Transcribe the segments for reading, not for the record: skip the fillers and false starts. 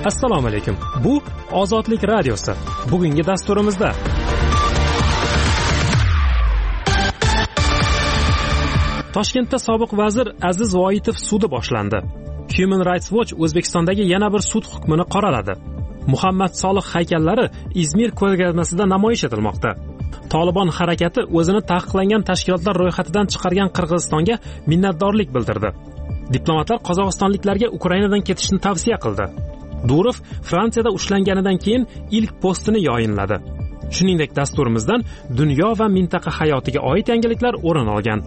Assalomu alaykum. Bu Ozodlik radiosi. Bugungi dasturimizda Toshkentda sobiq vazir Aziz Voitov sudi boshlandi. Human Rights Watch O'zbekistondagi yana bir sud hukmini qoraladi. Muhammad Solih haykallari Izmir ko'rgazmasida namoyish etilmoqda. Tolibon harakati o'zini taqiqlangan tashkilotlar ro'yxatidan chiqargan Qirg'izistonga minnatdorlik bildirdi. Diplomatlar qozog'istonliklarga Ukrainadan ketishni tavsiya qildi. Durov Fransiyada ushlanganidan keyin ilk postini yayinladi. Shuningdek, dasturimizdan dunyo va mintaqa hayotiga oid yangiliklar o'rin olgan.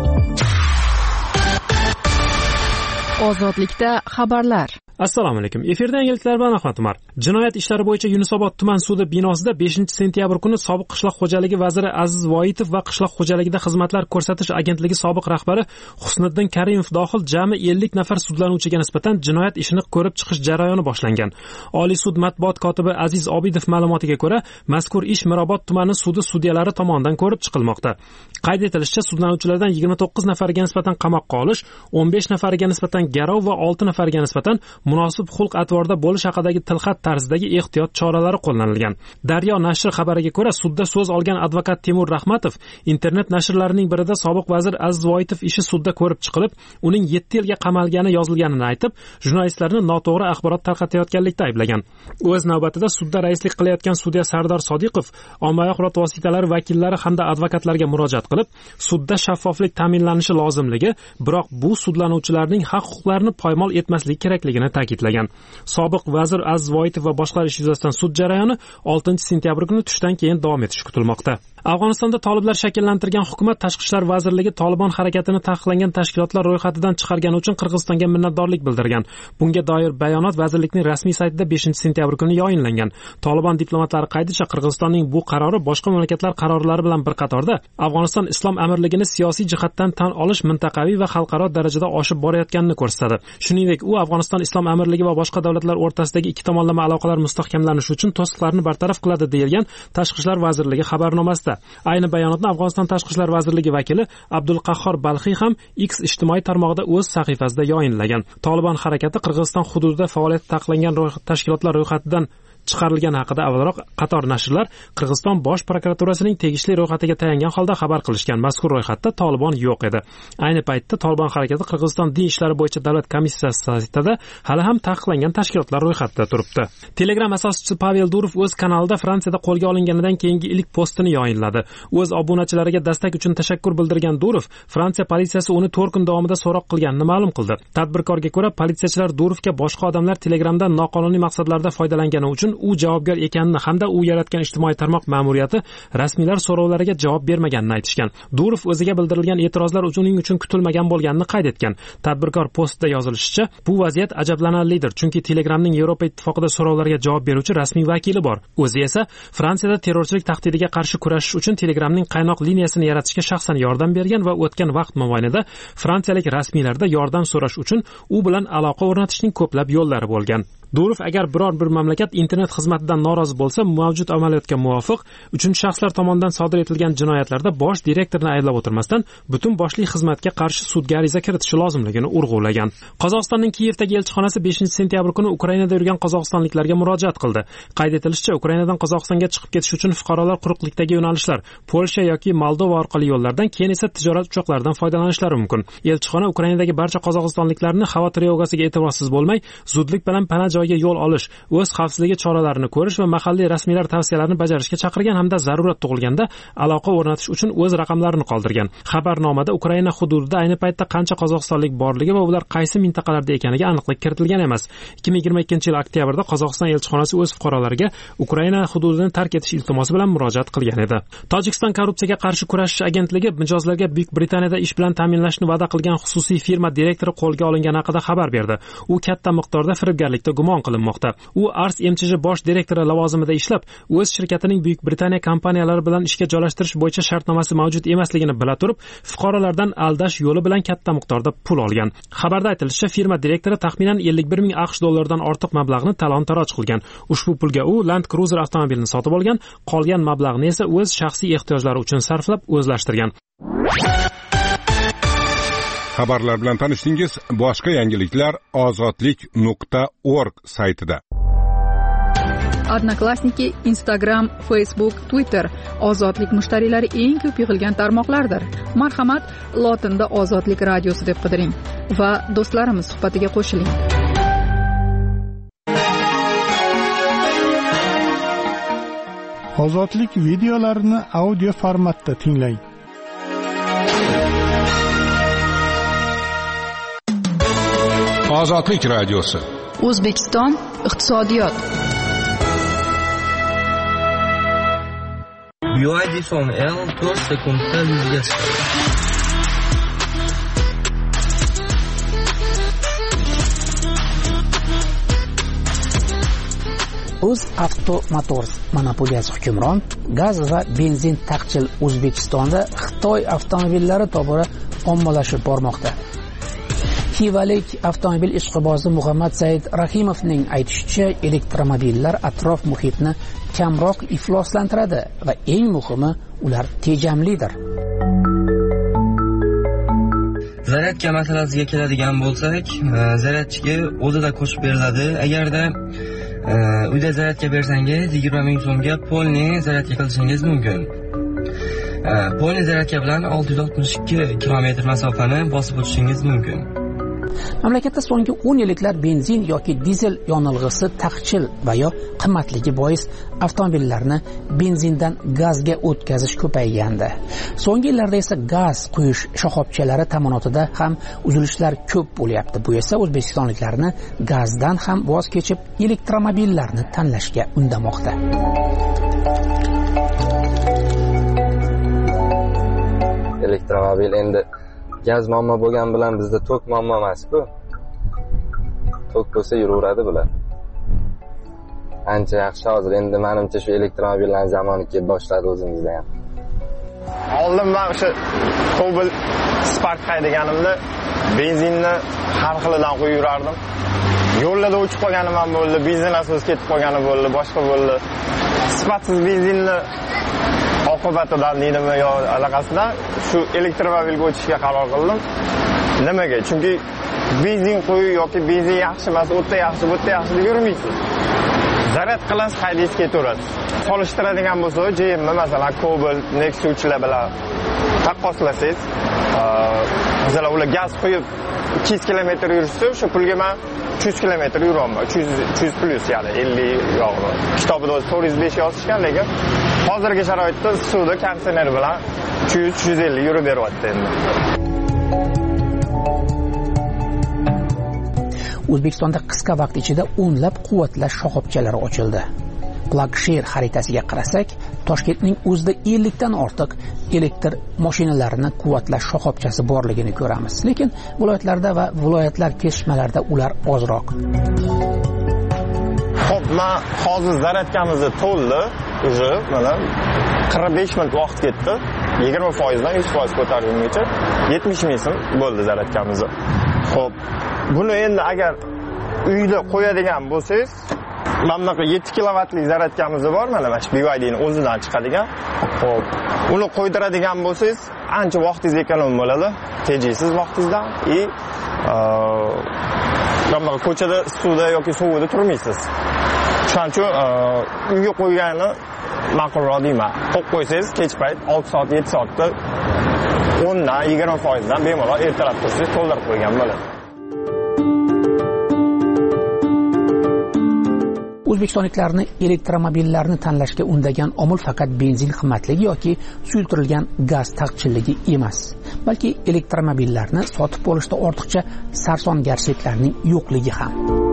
Ozodlikda xabarlar. Assalomu alaykum. Efirda yangiliklar bilan Ahmad Umar. Jinoyat ishlari bo'yicha Yunusobod tuman sudi binosida 5-sentyabr kuni sobiq qishloq xo'jaligi vaziri Aziz Voitov va qishloq xo'jaligida xizmatlar ko'rsatish agentligi sobiq rahbari Husniddin Karimov dohil jami 50 nafar sudlanuvchiga nisbatan jinoyat ishini ko'rib chiqish jarayoni boshlangan. Oliy sud matbuot kotibi Aziz Obidov ma'lumotiga ko'ra, mazkur ish Mirobod tumani sudi sudyalari tomonidan ko'rib chiqilmoqda. Qayd etilishicha, sudlanuvchilardan 29 nafariga nisbatan qamoqqa olish, 15 nafariga nisbatan garov va 6 nafariga nisbatan munosib xulq-atvorda bo'lish haqidagi tilxat tarzidagi ehtiyot choralari qo'llanilgan. Daryo nashri xabariga ko'ra, sudda so'z olgan advokat Temur Rahmatov internet nashrlarining birida sobiq vazir Aziz Voitov ishi sudda ko'rib chiqilib, uning 7 yilga qamalgani yozilganini aytib, jurnalistlarni noto'g'ri axborot tarqatayotganlikda ayblagan. O'z navbatida sudda raislik qilayotgan sudya Sardor Sodiqov ommaviy axborot vositalari vakillari hamda advokatlarga murojaat qilib, sudda shaffoflik ta'minlanishi lozimligi, biroq bu sudlanuvchilarning haq-huquqlarini poymol etmasligi kerakligini ta'kidlagan. Sobiq vazir Aziz Voitov va boshqalar ish yuzasidan sud jarayoni 6-sentyabr kuni tushdan keyin davom etishi kutilmoqda. Afg'onistonda toliblar shakllantirgan hukumat Tashqi ishlar vazirligi Tolibon harakatini taqiqlangan tashkilotlar ro'yxatidan chiqargani uchun Qirg'izistonga minnatdorlik bildirgan. Bunga doir bayonot vazirlikning rasmiy saytida 5-sentyabr kuni yayinlangan. Tolibon diplomatlari qaydishicha, Qirg'izistonning bu qarori boshqa mamlakatlar qarorlari bilan bir qatorda Afg'oniston islom amirligini siyosiy jihatdan tan olish mintaqaviy va xalqaro darajada oshib borayotganini ko'rsatadi. Shuningdek, u Afg'oniston islom amirligi va boshqa davlatlar o'rtasidagi ikki tomonlama aloqalar mustahkamlanishi uchun to'siqlarni bartaraf qiladi deyilgan Tashqi ishlar vazirligi xabarnomasida. Ayni bayonotni Afg'oniston Tashqi ishlar vazirligi vakili Abdulqahhor Balxiy ham X ijtimoiy tarmog'ida o'z sahifasida yayinlagan. Tolibon harakati Qirg'iziston hududida faoliyati taqiqlangan tashkilotlar ro'yxatidan chiqarilgani haqida avvalroq qator nashrlar Qirg'iziston bosh prokuraturasining tegishli ro'yxatiga tayangan holda xabar qilishgan. Mazkur ro'yxatda Tolibon yo'q edi. Ayni paytda Tolibon harakati Qirg'iziston din ishlari bo'yicha davlat komissiyasi saytida hali ham taqiqlangan tashkilotlar ro'yxatida turibdi. Telegram asoschisi Pavel Durov o'z kanalida Fransiyada qo'lga olinganidan keyingi ilk postini yayinladi. O'z obunachilariga dastak uchun tashakkur bildirgan Durov, Fransiya politsiyasi uni 4 kun davomida so'roq qilganini ma'lum qildi. Tadbirkorga ko'ra, politsiyachilar Durovga boshqa odamlar Telegramdan noqonuniy maqsadlarda foydalangani uchun u javobgar ekanini hamda u yaratgan ijtimoiy tarmoq ma'muriyati rasmiylar so'rovlariga javob bermaganini aytishgan. Durov o'ziga bildirilgan e'tirozlar uning uchun kutilmagan bo'lganini qayd etgan. Tadbirkor postida yozilishicha, bu vaziyat ajablanarlidir, chunki Telegramning Yevropa ittifoqida so'rovlarga javob beruvchi rasmiy vakili bor. O'zi esa Fransiyada terrorchilik tahdidiga qarshi kurashish uchun Telegramning qaynoq liniyasini yaratishga shaxsan yordam bergan va o'tgan vaqt mobaynida fransiyalik rasmiylarda yordam so'rash uchun u bilan aloqa o'rnatishning ko'plab yo'llari bo'lgan. Durov agar biror bir mamlakat internet xizmatidan norozi bo'lsa, mavjud amaliyotga muvofiq 3-shaxslar tomonidan sodir etilgan jinoyatlarda bosh direktorni ayblab o'tirmasdan butun boshli xizmatga qarshi sudga ariza kiritishi lozimligini urg'ulagan. Qozog'istonning Kiyevdagi elchixonasi 5-sentyabr kuni Ukrainada yurgan qozog'istonliklarga murojaat qildi. Qayd etilishicha, Ukrainadan Qozog'istonga chiqib ketish uchun fuqarolar quruqlikdagi yo'nalishlar Polsha yoki Moldova orqali yo'llardan, keyin esa tijorat uchoqlaridan foydalanishlari mumkin. Elchixona Ukrainadagi barcha qozog'istonliklarni havo trevogasiga e'tiborsiz bo'lmay, zudlik bilan pana joyga yo'l olish, o'z xavfsizligi choralarini ko'rish va mahalliy rasmiylar tavsiyalarini bajarishga chaqirgan hamda zarurat tug'ilganda aloqa o'rnatish uchun o'z raqamlarini qoldirgan. Xabarnomada Ukraina hududida ayni paytda qancha qozog'istonlik borligi va ular qaysi mintaqalarda ekaniga aniqlik kiritilgan emas. 2022-yil oktyabrda Qozog'iston elchixonasi o'z fuqarolariga Ukraina hududini tark etish iltimosi bilan murojaat qilgan edi. Tojikiston korrupsiyaga qarshi kurashish agentligi mijozlarga Buyuk Britaniyada ish bilan ta'minlashni va'da qilgan xususiy firma direktori qo'lga olingani haqida xabar berdi. U katta miqdorda firibgarlikda gumon qilinmoqda. U Ars MCJ bosh direktori lavozimida ishlab, o'z shirkatining Buyuk Britaniya kompaniyalari bilan ishga joylashtirish bo'yicha shartnomasi mavjud emasligini bila turib, fuqarolardan aldash yo'li bilan katta miqdorda pul olgan. Xabarda aytilishicha, firma direktori taxminan 51 ming AQSh dollaridan ortiq mablag'ni talon-taroj qilgan. Ushbu pulga u Land Cruiser avtomobilini sotib olgan, qolgan mablag'ni esa o'z shaxsiy ehtiyojlari uchun sarflab o'zlashtirgan. Xabarlar bilan tanishdingiz. Boshqa yangiliklar ozodlik.org saytida. Odnoklassniki, Instagram, Facebook, Twitter ozodlik mushtariylari eng ko'p yig'ilgan tarmoqlardir. Marhamat, lotinda Ozodlik radiosi deb qidiring va do'stlarimiz suhbatiga qo'shiling. Ozodlik videolarini audio formatda tinglang. Ozodlik radiosi. O'zbekiston iqtisodiyot. BYD som L 4 sekundda 100 ga chiqadi. UzAuto Motors monopoliyasi hukmron, gaz va benzin taqchil O'zbekistonda Xitoy avtomobillari tobora ommalashib bormoqda. Xivalik avtomobil ishqibozi Muhammad Said Rahimovning aytishicha, elektromobillar atrof muhitni kamroq ifloslantiradi va eng muhimi, ular tejamlidir. Zaryadka masalasiga keladigan bo'lsak, zaryadchiga o'zida qo'shib beriladi. Agarda uyda zaryadka bersangiz 20 ming so'mga polni zaryadka qilishingiz mumkin. Polni zaryadka bilan 662 kilometr masofani bosib o'tishingiz mumkin. Mamlakatda so'nggi 10 yilliklar benzin yoki dizel yonilg'isi taqchil va yo qimmatligi bois avtomobillarni benzindan gazga o'tkazish ko'paygandi. So'nggi yillarda esa gaz quyish shoxobchalari ta'minotida ham uzilishlar ko'p bo'lyapti. Bu esa o'zbekistonliklarni gazdan ham voz kechib elektromobillarni tanlashga undamoqda. Elektromobil endi gaz muammo bo'lgan bilan bizda tok muammo emas-ku. Tok bo'lsa yuraveradi bular. Ancha yaxshi hozir endi menimcha shu elektromobillar zamoni kelib boshladi o'zimizda ham. Oldin men o'sha Cobalt Spark haydaganimda benzinni har xilidan qo'yib yurardim. Yo'llarda o'chib qolganim ham bo'ldi, benzin asosi ketib qolgani bo'ldi, boshqa bo'ldi. Sifatsiz benzinni oqibatidan deydimi yo alaqasidan shu elektromobilga o'tishga qaror qildim. Nimaga? Chunki benzin qo'yish yoki benzin yaxshi emas, o'ta yaxshi, bu yerda yaxshi deb yurmaysiz. Zaryad qilasiz, haydaysiz ketaverasiz. Solishtiradigan bo'lsa, JM masalan Cobalt, Nexus'lar bilan taqqoslasangiz, masalan ular gaz qo'yib 200 kilometr yursa, o'sha pulga men 300 kilometr yuraman. 300 plus ya'ni 50 yog'li. Kitobida 405 yozishgan, lekin hozirgi sharoitda suvda konditsioner bilan 300-350 yurib beryapti endi. O'zbekistonda qisqa vaqt ichida o'nlab quvvatlash shoxobchalari ochildi. PlugShare xaritasiga qarasak, Toshkentning o'zida 50 dan ortiq elektr mashinalarini quvvatlash shoxobchasi borligini ko'ramiz. Lekin viloyatlarda va viloyatlar kesishmalarida ular ozroq. Xo'p, men hozir zaryadkamizni to'ldi, уже mana 45 minut vaqt ketdi. 20% dan 100% ko'tarilguncha 70 ming so'm bo'ldi zaryadkamizni. Xo'p, buni endi agar uyda qo'yadigan bo'lsangiz, mana bu 7 kilovatlik zaryadkamiz bor, mana shu BYDning o'zidan chiqadigan. Xo'p, uni qo'ydiradigan bo'lsangiz, ancha vaqtingiz ekonom bo'ladi. Tejaysiz vaqtingizdan mana ko'chada suvda yoki suvda turmaysiz. Shuning uchun uyga qo'ygani ma'qulroq deyman. Qo'yib qo'ysangiz, kech payt 6 soat, 7 soatda 10 dan 20% dan bemalol ertalab tursangiz to'ldirib qo'ygan bo'ladi. O'zbekistonliklarni elektromobillarni tanlashga undagan omil faqat benzin qimmatligi yoki suyultirilgan gaz taqchilligi emas, balki elektromobillarni sotib olishda ortiqcha sarsongarchiliklarning yo'qligi ham.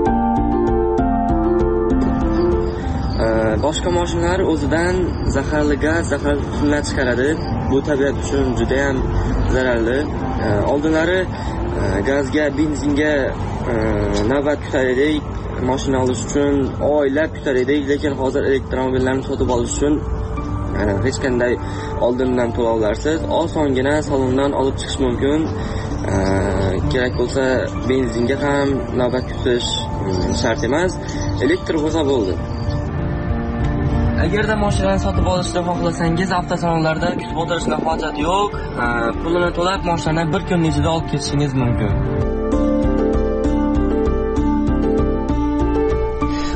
Boshqa mashinalar o'zidan zaharli gaz, zaharli tutunlar chiqaradi. Bu tabiat uchun juda ham zararli. Oldinlari gazga, benzinga navbat kutar edik. Mashina olish uchun oylab kutar edik, lekin hozir elektromobillarni sotib olish uchun hech qanday oldindan to'lovlarsiz osongina salondan olib chiqish mumkin. Kerak bo'lsa benzinga ham navbat kutish shart emas, elektr bo'lsa bo'ldi. Agarda mashinani sotib olishni xohlasangiz, avtosalonlarda kutib o'tirishga hojat yo'q. Pulini to'lab mashinani bir kun ichida olib ketishingiz mumkin.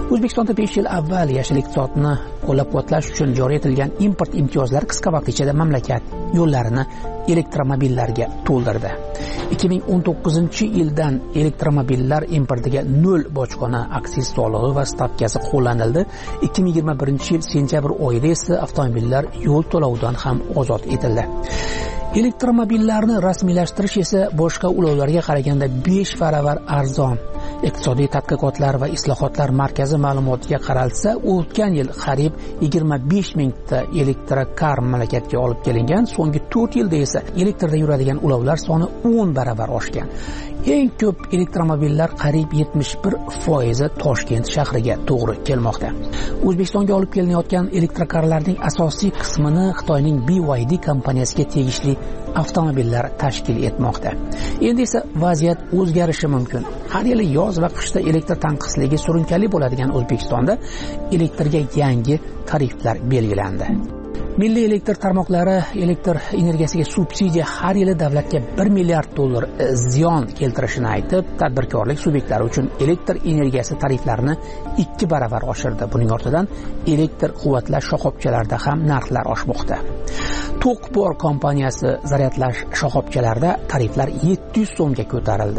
O'zbekistonda 5 yil avval yashil iqtisodni qo'llab-quvvatlash uchun joriy etilgan import imtiyozlari qisqa vaqt ichida mamlakat yo'llarini elektromobillarga to'ldirdi. 2019-yildan elektromobillar importiga 0 bojxona aksiz solig'i va stavkasi qo'llanildi. 2021-yil sentyabr oyida esa avtomobillar yo'l to'lovidan ham ozod etildi. Elektromobillarni rasmiylashtirish esa boshqa ulovlarga qaraganda 5 baravar arzon. Iqtisodiy tadqiqotlar va islohotlar markazi ma'lumotiga qaralsa, o'tgan yil qariyb 25 mingta elektrokar mamlakatga olib kelingan, so'nggi 4 yilda esa elektrda yuradigan ulovlar soni 10 baravar oshgan. Eng ko'p elektromobillar qariyb 71% Toshkent shahriga to'g'ri kelmoqda. O'zbekistonga olib kelinayotgan elektrokarlarning asosiy qismini Xitoyning BYD kompaniyasiga tegishli avtomobillar tashkil etmoqda. Endi esa vaziyat o'zgarishi mumkin. Har yili yoz va qishda elektr tanqisligi surunkali bo'ladigan O'zbekistonda elektrga yangi tariflar belgilandi. Milliy elektr tarmoqlari elektr energiyasiga subsidiya har yili davlatga 1 milliard dollar ziyon keltirishini aytib, tadbirkorlik subyektlari uchun elektr energiyasi tariflarini 2 baravar oshirdi. Buning ortidan elektr quvvatlash shoxobchalarida ham narxlar oshmoqda. Tokbor kompaniyasi zaryadlash shoxobchalarida tariflar 700 so'mga ko'tarildi.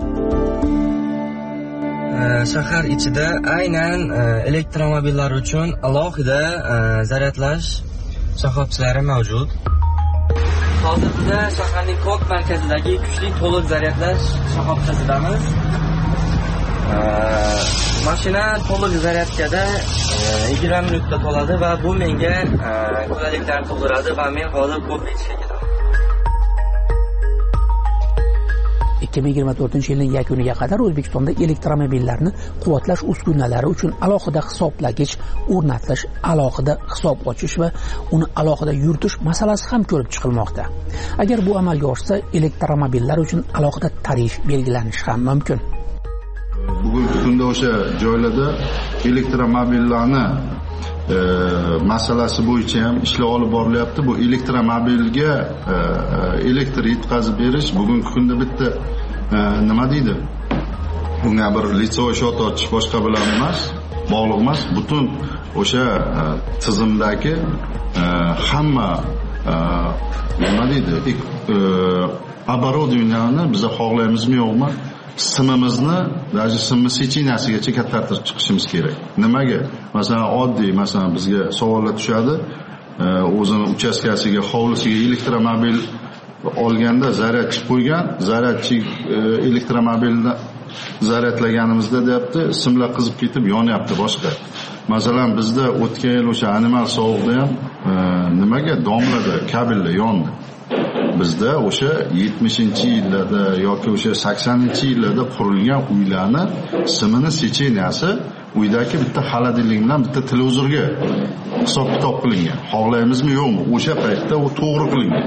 Shahar ichida aynan elektromobillar uchun alohida zaryadlash shoxobchalari mavjud. Hozirda shaharning Kok markazidagi kuchli to'liq zaryadlash shoxobchasidamiz. Mashina to'liq zaryadkada 20 minutda to'ladi va bu menga qulayliklarni tug'diradi va men hozir ko'p ichishga ketaman. 2024-yilning yakuniga qadar O'zbekistonda elektromobillarni quvvatlash uskunalari uchun alohida hisoblagich o'rnatish, alohida hisob ochish va uni alohida yuritish masalasi ham ko'rib chiqilmoqda. Agar bu amalga oshsa, elektromobillar uchun alohida tarif belgilanishi ham mumkin. Bugungi kunda o'sha joylarda elektromobillarni masalasi bo'yicha ham ishlar olib borilyapti. Bu elektromobilga elektr yetkazib berish bugungi kunda bitta nima deydi? Bunga bir litsovoy shot ochish boshqa bilan emas, bog'liq emas. Butun o'sha tizimdagi hamma nima deydi? Оборудованияni biz xohlaymizmi yo'qmi? Simimizni, даже simni secheniyasigacha kattatirib chiqishimiz kerak. Nimaga? Masalan, oddiy, masalan, bizga savollar tushadi. O'zini uchastkasiga, hovlisiga elektromobil olganda zaryadchi qo'ygan, zaryadchi elektromobilni zaryadlaganimizda deyapti, simlar qizib ketib yonyapti boshqa. Masalan, bizda o'tgan yil o'sha animal sovuqda ham nimaga domlada kabellar yondi. Bizda o'sha 70-yillarda yoki o'sha 80-yillarda qurilgan uylarni simini secheniyasi uydagi bitta xolodilnik bilan bitta televizorga hisob-kitob qilingan. Xohlaymizmi yo'qmi? O'sha paytda u to'g'ri qilingan.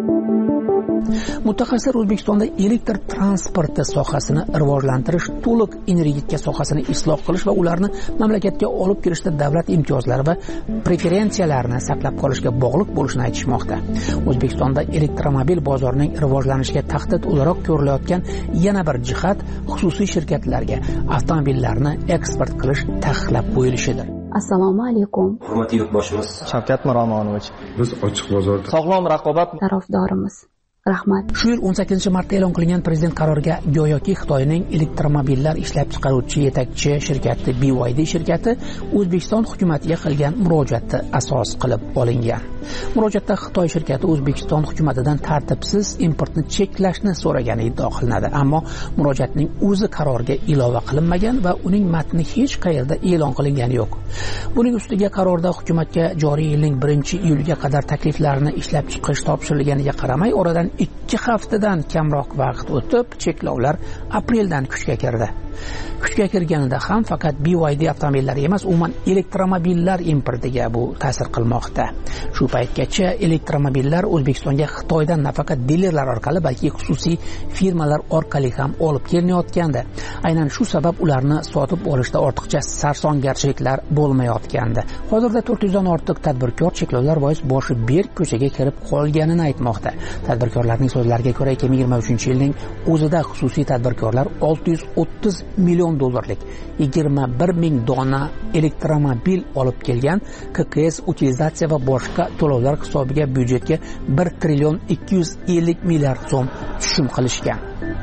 Mutaxassislar O'zbekistonda elektr transporti sohasini rivojlantirish, to'liq energetika sohasini isloh qilish va ularni mamlakatga olib kirishda davlat imtiyozlari va preferensiyalarini saqlab qolishga bog'liq bo'lishini aytishmoqda. O'zbekistonda elektromobil bozorining rivojlanishiga tahdid o'laroq ko'rilayotgan yana bir jihat xususiy shirkatlarga avtomobillarni eksport qilish taqiqlab qo'yilishidir. Assalomu alaykum. Hurmatli yurtboshimiz Shavkat Miromonovich. Biz ochiq bozorda sog'lom raqobat tarafdorimiz. Rahmat. Shu yil 18-martda e'lon qilingan prezident qaroriga go'yoki Xitoyning elektromobillar ishlab chiqaruvchi yetakchi shirkati BYD shirkati O'zbekiston hukumatiga qilgan murojaatda asos qilib olingan. Murojaatda Xitoy shirkati O'zbekiston hukumatidan tartibsiz importni cheklashni so'ragani iddao qilinadi, ammo murojaatning o'zi qarorga ilova qilinmagan va uning matni hech qayerda e'lon qilingani yo'q. Buning ustiga qarorda hukumatga joriy yilning 1-iyulga qadar takliflarni ishlab chiqish topshirilganiga qaramay, oradan 2 haftadan kamroq vaqt o'tib, cheklovlar apreldan kuchga kirdi. Kuchga kirganida ham faqat BYD avtomobillari emas, umuman elektromobillar importiga bu ta'sir qilmoqda. Shu paytgacha elektromobillar O'zbekistonga Xitoydan nafaqat dilerlar orqali, balki xususiy firmalar orqali ham olib kelinayotgandi. Aynan shu sabab ularni sotib olishda ortiqcha sarsongarchiliklar bo'lmayotgandi. Hozirda 400 dan ortiq tadbirkor cheklovlar bois boshi berk ko'chaga kirib qolganini aytmoqda. Tadbirkorlarning so'zlariga ko'ra, 2023-yilning o'zida xususiy tadbirkorlar 630 million dollarlik 21 ming dona elektromobil olib kelgan KKS utilizatsiya va boshqa to'lovlar hisobiga byudjetga 1 trillion 250 milliard so'm tushum qilishgan.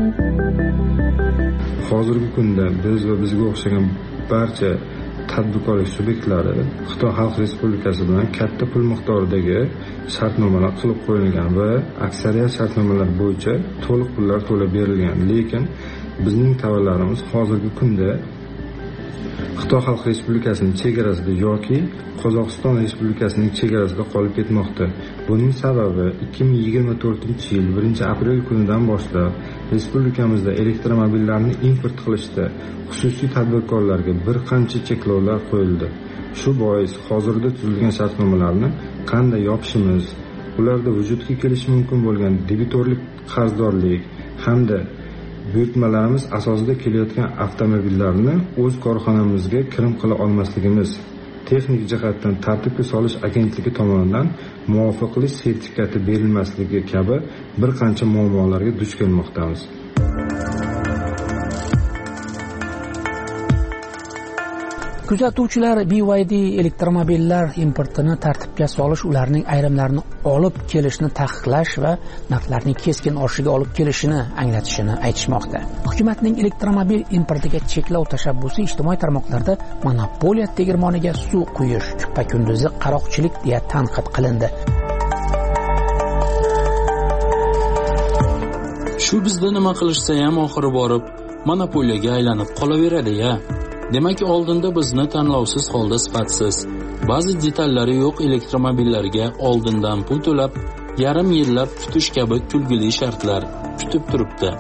Hozirgi kunda biz va bizga o'xshagan barcha tadbirkorlik subyektlari Xitoy Xalq Respublikasi bilan katta pul miqdoridagi shartnomalar qilib qo'yilgan va aksariyat shartnomalar bo'yicha to'liq pullar to'lab berilgan. Lekin bizning tovarlarimiz hozirgi kunda Xitoy Xalq Respublikasining chegarasida yoki Qozog'iston Respublikasining chegarasida qolib ketmoqda. Buning sababi 2024-yil 1-aprel kunidan boshlab respublikamizda elektromobillarni import qilishda xususiy tadbirkorlarga bir qancha cheklovlar qo'yildi. Shu bois hozirda tuzilgan shartnomalarni qanday yopishimiz, ularda vujudga kelishi mumkin bo'lgan debitorlik, qarzdorlik hamda buyurtmalarimiz asosida kelayotgan avtomobillarni o'z korxonamizga kirim qila olmasligimiz, texnik jihatdan tartibga solish agentligi tomonidan muvofiqlik sertifikati berilmasligi kabi bir qancha muammolarga duch kelmoqdamiz. Kuzatuvchilar BYD elektromobillar importini tartibga solish, ularning ayrimlarini olib kelishni taqiqlash va narxlarning keskin oshishiga olib kelishini anglatishini aytishmoqda. Hukumatning elektromobil importiga cheklov tashabbusi ijtimoiy tarmoqlarda monopoliya tegirmoniga suv quyish, kuppa-kunduzi qaroqchilik deya tanqid qilindi. Shu bizda nima qilishsa ham oxiri borib monopoliyaga aylanib qolaveradi-ya. Demak, oldinda bizni tanlovsiz holda sifatsiz, ba'zi detallari yo'q elektromobillarga oldindan pul to'lab, yarim yillab kutish kabi kulgili shartlar kutib turibdi.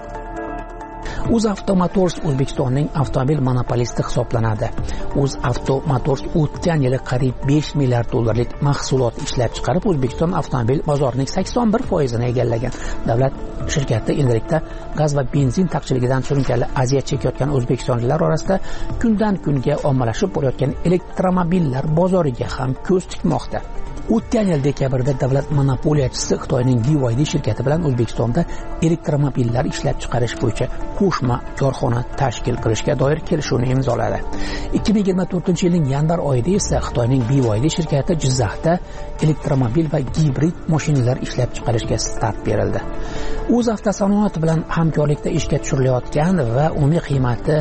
UzAvto Motors O'zbekistonning avtomobil monopolisti hisoblanadi. UzAvto Motors o'tgan yili qariyb 5 milliard dollarlik mahsulot ishlab chiqarib, O'zbekiston avtomobil bozorining 81%ni egallagan. Davlat shirkati endilikda gaz va benzin taqchilligidan surunkali aziyat chekayotgan o'zbekistonliklar orasida kundan kunga ommalashib borayotgan elektromobillar bozoriga ham ko'z tikmoqda. O'tgan yil dekabrda davlat monopoliyachisi Xitoyning BYD shirkati bilan O'zbekistonda elektromobillar ishlab chiqarish bo'yicha qo'shma korxona tashkil qilishga doir kelishuvni imzoladi. 2024-yilning yanvar oyida esa Xitoyning BYD shirkati Jizzaxda elektromobil va gibrid mashinalar ishlab chiqarishga start berildi. UzAvtosanoat bilan hamkorlikda ishga tushirilayotgan va umumiy qiymati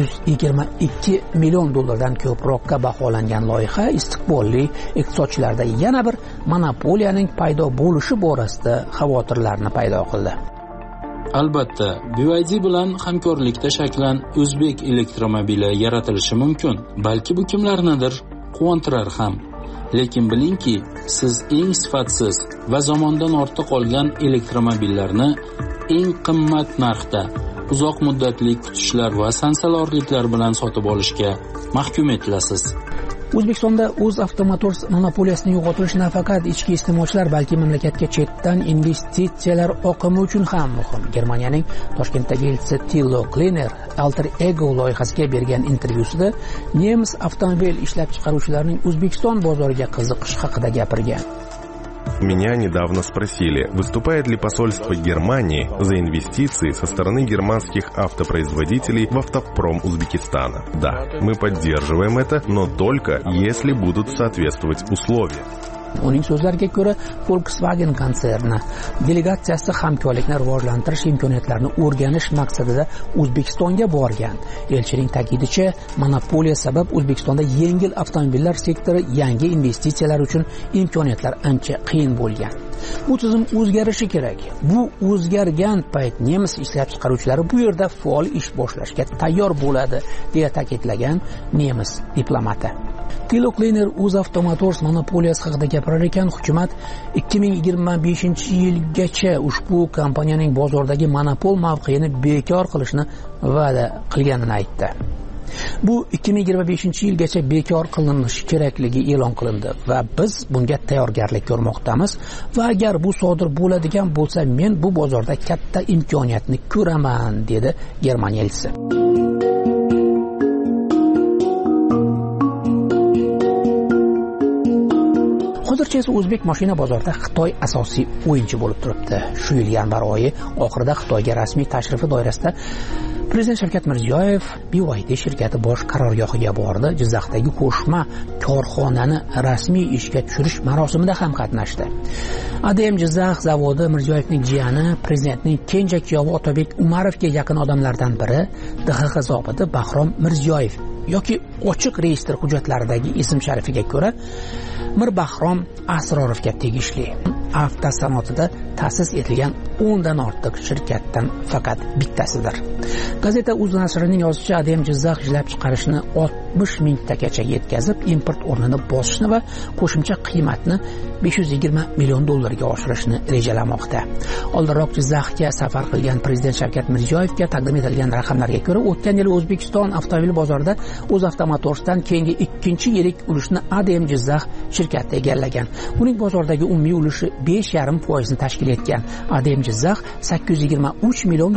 122 million dollardan ko'proqqa baholangan loyiha istiqbolli iqtisodchilarda yana bir monopoliyaning paydo bo'lishi borasida xavotirlarni paydo qildi. Albatta, BYD bilan hamkorlikda shaklan o'zbek elektromobili yaratilishi mumkin. Balki bu kimlarnidir quvontirar ham. Lekin bilingki, siz eng sifatsiz va zamondan ortda qolgan elektromobillarni eng qimmat narxda, uzoq muddatli kutishlar va sansalorliklar bilan sotib olishga mahkum etilasiz. O'zbekistonda UzAvto Motors monopoliyasini yo'qotish nafaqat ichki iste'molchilar, balki mamlakatga chetdan investitsiyalar oqimi uchun ham muhim. Germaniyaning Toshkentdagi elchisi Thilo Kleiner Alter Ego loyihasiga bergan intervyusida nemis avtomobil ishlab chiqaruvchilarining O'zbekiston bozoriga qiziqish haqida gapirgan. Меня недавно спросили, выступает ли посольство Германии за инвестиции со стороны германских автопроизводителей в автопром Узбекистана. Да, мы поддерживаем это, но только если будут соответствовать условия. Uning so'zlariga ko'ra, Volkswagen konserni delegatsiyasi hamkorlikni rivojlantirish imkoniyatlarini o'rganish maqsadida O'zbekistonga borgan. Elchining ta'kidicha, monopoliya sabab O'zbekistonda yengil avtomobillar sektori yangi investitsiyalar uchun imkoniyatlar ancha qiyin bo'lgan. Bu tizim o'zgarishi kerak. Bu o'zgargan payt nemis ishlab chiqaruvchilari bu yerda faol ish boshlashga tayyor bo'ladi, deya ta'kidlagan nemis diplomati. Thilo Kleiner UzAvto Motors monopoliyasi haqida gapirar ekan, hukumat 2025-yilgacha ushbu kompaniyaning bozordagi monopol mavqeini bekor qilishni va'da qilganini aytdi. Bu 2025-yilgacha bekor qilinishi kerakligi e'lon qilindi va biz bunga tayyorgarlik ko'rmoqdamiz va agar bu sodir bo'ladigan bo'lsa, men bu bozorda katta imkoniyatni ko'raman, dedi Germaniya elchisi. Hozircha esa o'zbek mashina bozorida Xitoy asosiy o'yinchi bo'lib turibdi. Shu yil yanvar oyi oxirida Xitoyga rasmiy tashrifi doirasida Prezident Shavkat Mirziyoyev BYD shirkati bosh qarorgohiga bordi. Jizzaxdagi qo'shma korxonani rasmiy ishga tushirish marosimida ham qatnashdi. ADM Jizzax zavodi Mirziyoyevning jiyani, prezidentning kenja kuyovi Otabek Umarovga yaqin odamlardan biri DXX zobiti Bahrom Mirziyoyev yoki ochiq reyestr hujjatlaridagi ism sharifiga ko'ra Mir Bahrom Asrorovga tegishli. Avtosanoatida ta'sis etilgan 10 dan ortiq shirkatdan faqat bittasidir. Gazeta Uz nashrining yozishicha, ADM Jizzax ishlab chiqarishni 60 mingtagacha yetkazib, import o'rnini bosishni va qo'shimcha qiymatni $520 million ga oshirishni rejalamoqda. Oldinroq Jizzaxga safar qilgan Prezident Shavkat Mirziyoyevga taqdim etilgan raqamlarga ko'ra, o'tgan yili O'zbekiston avtomobil bozorida O'zavtomotorsdan keyingi ikkinchi yirik ulushni ADM Jizzax shirkati egallagan. Uning bozordagi umumiy ulushi 5,5% tashkil etgan. ADM Jizzax $823 million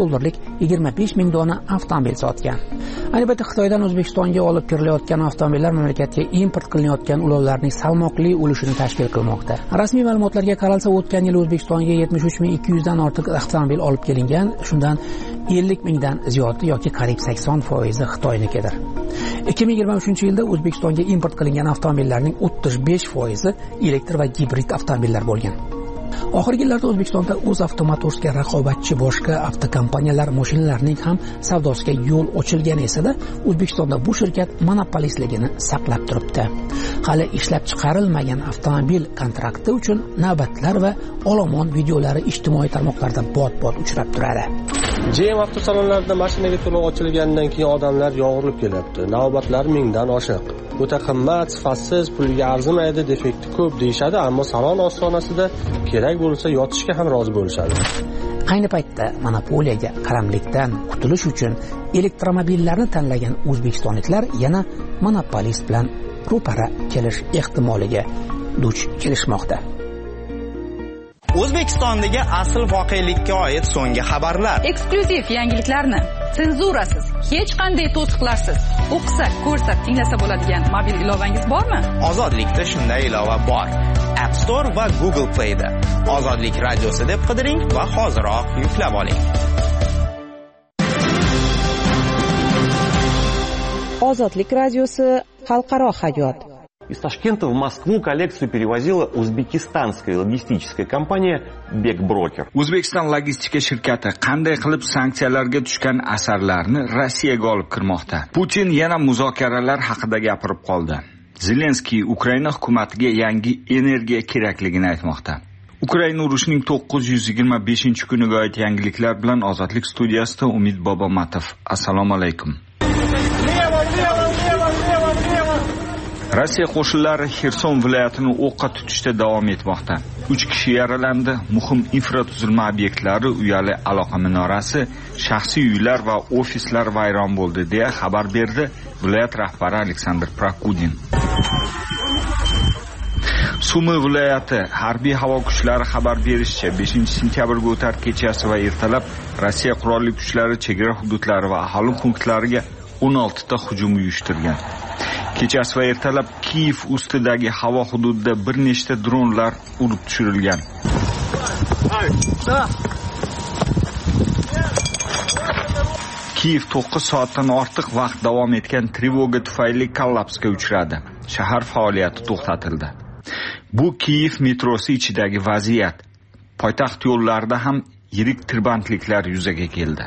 25 ming dona avtomobil sotgan. Albatta, Xitoydan O'zbekistonga olib kirilayotgan avtomobillar mamlakatga import qilinayotgan ulovlarning salmoqli ulushini tashkil qilmoqda. Rasmiy ma'lumotlarga qaralsa, o'tgan yil O'zbekistonga 73.200 dan ortiq avtomobil olib kelingan, shundan 50 mingdan ziyodi yoki qariyb 80% Xitoynikidir. 2023-yilda O'zbekistonga import qilingan avtomobillarning 35% elektr va gibrid avtomobillar bo'lgan. Oxirgi yillarda O'zbekistonda O'zavtomotorsga raqobatchi boshqa avtokompaniyalar mashinalarining ham savdosiga yo'l ochilgan esa-da, O'zbekistonda bu shirkat monopolistligini saqlab turibdi. Hali ishlab chiqarilmagan avtomobil kontrakti uchun navbatlar va olomon videolari ijtimoiy tarmoqlarda bot-bot uchrab turadi. GM avtosalonlarida mashinaga to'lov ochilgandan keyin odamlar yog'rilib kelyapti. Navbatlar mingdan oshiq. O'ta qimmat, sifatsiz, puliga arzimaydi, defekti ko'p deyishadi, ammo salon ostonasida kerak bo'lsa yotishga ham rozi bo'lishadi. Ayni paytda monopoliyaga qaramlikdan qutulish uchun elektromobillarni tanlagan o'zbekistonliklar yana monopolist bilan ro'para kelish ehtimoliga duch kelishmoqda. O'zbekistondagi asl voqelikka oid so'nggi xabarlar. Eksklyuziv yangiliklarni senzurasiz, hech qanday to'siqlarsiz o'qisa, ko'rsa, tinglasa bo'ladigan mobil ilovangiz bormi? Ozodlikda shunday ilova bor. App Store va Google Play da. Ozodlik radiosi deb qidiring va hoziroq yuklab oling. Ozodlik radiosi xalqaro hayot. Из Ташкента в Москву коллекцию перевозила узбекистанская логистическая компания Бекброкер. O'zbekiston logistika shirkati qanday qilib sanksiyalarga tushgan asarlarni Rossiyaga olib kirmoqda? Putin yana muzokaralar haqida gapirib qoldi. Zelenskiy Ukraina hukumatiga yangi energiya kerakligini aytmoqda. Ukraina urushining 925-kuniga oid yangiliklar bilan Ozodlik studiyasida Umid Bobomatov. Assalomu alaykum. Rossiya qo'shinlari Xerson viloyatini o'qqa tutishda davom etmoqda. 3 kishi yaralandi, muhim infratuzilma obyektlari, uyali aloqa minorasi, shaxsiy uylar va ofislar vayron bo'ldi deya xabar berdi viloyat rahbari Aleksandr Prokudin. Sumi viloyati harbiy havo kuchlari xabar berishicha 5-sentyabrga o'tar kechasi va ertalab Rossiya qurolli kuchlari chegara hududlari va aholi punktlariga 16 ta hujum uyushtirgan. Kechasi va ertalab Kiyev ustidagi havo hududida bir nechta dronlar urib tushirilgan. Kiyev 9 soatdan ortiq vaqt davom etgan trevoga tufayli kollapsga uchradi. Shahar faoliyati to'xtatildi. Bu Kiyev metrosi ichidagi vaziyat. Poytaxt yo'llarida ham yirik tirbandliklar yuzaga keldi.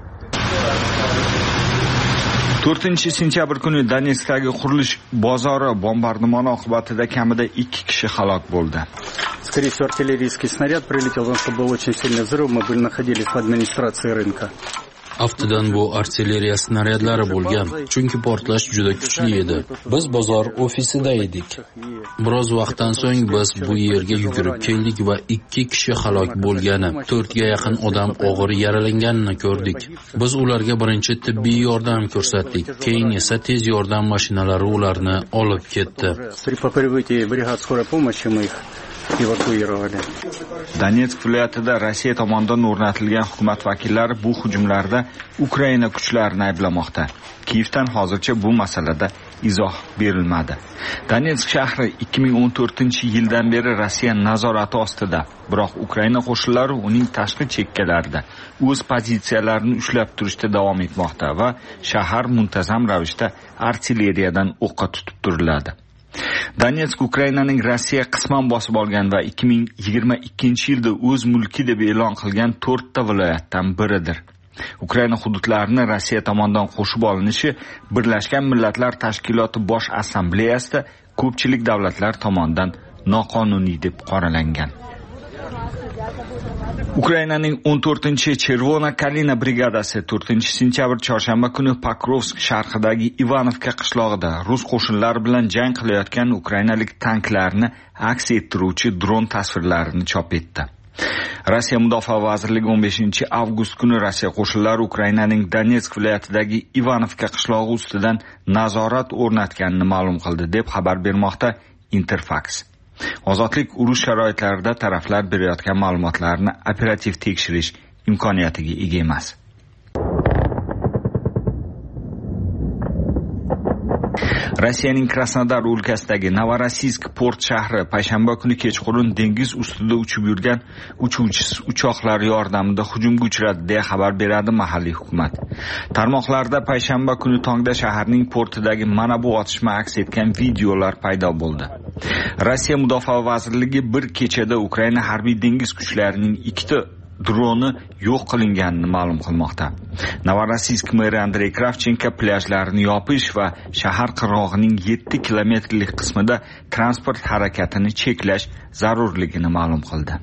4-sentyabr kuni Donetskdagi qurilish bozori bombardimoni oqibatida kamida 2 kishi halok bo'ldi. Скорее всего, артиллерийский снаряд прилетел, потому что был очень сильный взрыв, мы находились в администрации рынка. Aftidan bu artilleriya snaryadlari bo'lgan, chunki portlash juda kuchli edi. Biz bozor ofisida edik. Biroz vaqtdan so'ng biz bu yerga yugurib keldik va 2 kishi halok bo'lgani, 4 ga yaqin odam og'ir yaralanganini ko'rdik. Biz ularga birinchi tibbiy yordam ko'rsatdik, keyin esa tez yordam mashinalari ularni olib ketdi. При прибытии бригад скорой помощи мы их эвакуировали. Donetsk viloyatida Rossiya tomonidan o'rnatilgan hukumat vakillari bu hujumlarda Ukraina kuchlarini ayblamoqda. Kiyevdan hozircha bu masalada izoh berilmadi. Donetsk shahri 2014-yildan beri Rossiya nazorati ostida, biroq Ukraina qo'shinlari uning tashqi chekkalarida o'z pozitsiyalarini ushlab turishda davom etmoqda va shahar muntazam ravishda artilleriyadan o'qqa tutib turiladi. Donetsk Ukrainaning Rossiya qisman bosib olgan va 2022-yilda o'z mulki deb e'lon qilgan 4 ta viloyatdan biridir. Ukraina hududlarini Rossiya tomonidan qo'shib olinishi Birlashgan Millatlar Tashkiloti Bosh Assambleyasida ko'pchilik davlatlar tomonidan noqonuniy deb qoralangan. Ukrainaning 14-Chervona Kalina brigadasi 4-sentyabr chorshanba kuni Pokrovsk sharqidagi Ivanovka qishlog'ida rus qo'shinlari bilan jang qilayotgan ukrainalik tanklarni aks ettiruvchi dron tasvirlarini chop etdi. Rossiya Mudofaa vazirligi 15-avgust kuni Rossiya qo'shinlari Ukrainaning Donetsk viloyatidagi Ivanovka qishlog'i ustidan nazorat o'rnatganini ma'lum qildi deb xabar bermoqda Interfax. Ozodlik urush sharoitlarida taraflar berayotgan ma'lumotlarni operativ tekshirish imkoniyatiga ega emas. Rossiyaning Krasnodar o'lkasidagi Novorossiysk port shahri payshanba kuni kechqurun dengiz ustida uchib yurgan uchuvchisiz uchoqlar yordamida hujumga uchradi deya xabar beradi mahalliy hukumat. Tarmoqlarda payshanba kuni tongda shaharning portidagi mana bu otishma aks etgan videolar paydo bo'ldi. Rossiya Mudofaa vazirligi bir kechada Ukraina harbiy dengiz kuchlarining 2 droni yo'q qilinganini ma'lum qilmoqda. Novorossiysk meri Andrey Kravchenko plyajlarni yopish va shahar qirg'og'ining 7 kilometrlik qismida transport harakatini cheklash zarurligini ma'lum qildi.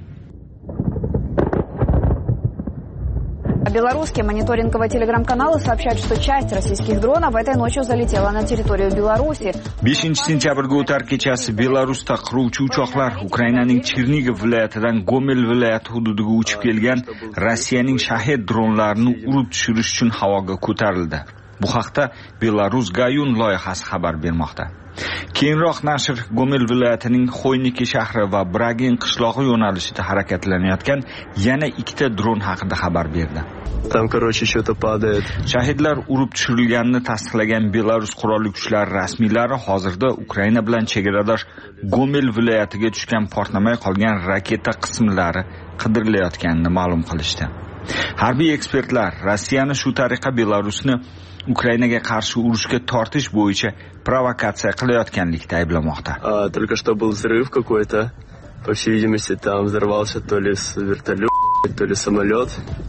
Белорусские мониторинговые телеграм-каналы сообщают, что часть российских дронов этой ночью залетела на территорию Беларуси. 5-sentyabrga o'tar kechasi Belarusda qiruvchi uchoqlar Ukrainaning Chernigiv viloyatidan Gomel viloyati hududiga uchib kelgan Rossiyaning Shahed dronlarini urib tushirish uchun havoga ko'tarildi. Bu haqda Belarus Gayun loyihasi xabar bermoqda. Keyinroq nashr Gomel viloyatining Xoyniki shahri va Bragin qishlog'i yo'nalishida harakatlanayotgan yana 2 dron haqida xabar berdi. Там, короче, что-то падает. Shahidlar urib tushirilganini tasdiqlagan Belarus qurolli kuchlari rasmiylari hozirda Ukraina bilan chegaradosh Gomel viloyatiga tushgan portlamay qolgan raketa qismlari qidirilayotganini ma'lum qilishdi. Harbiy ekspertlar Rossiyani shu tariqa Belarusni Ukrainaga qarshi urushga tortish bo'yicha provokatsiya qilayotganlikda ayblamoqda. Только что был взрыв какой-то. По всей видимости, там взорвался то ли вертолет, то ли самолет.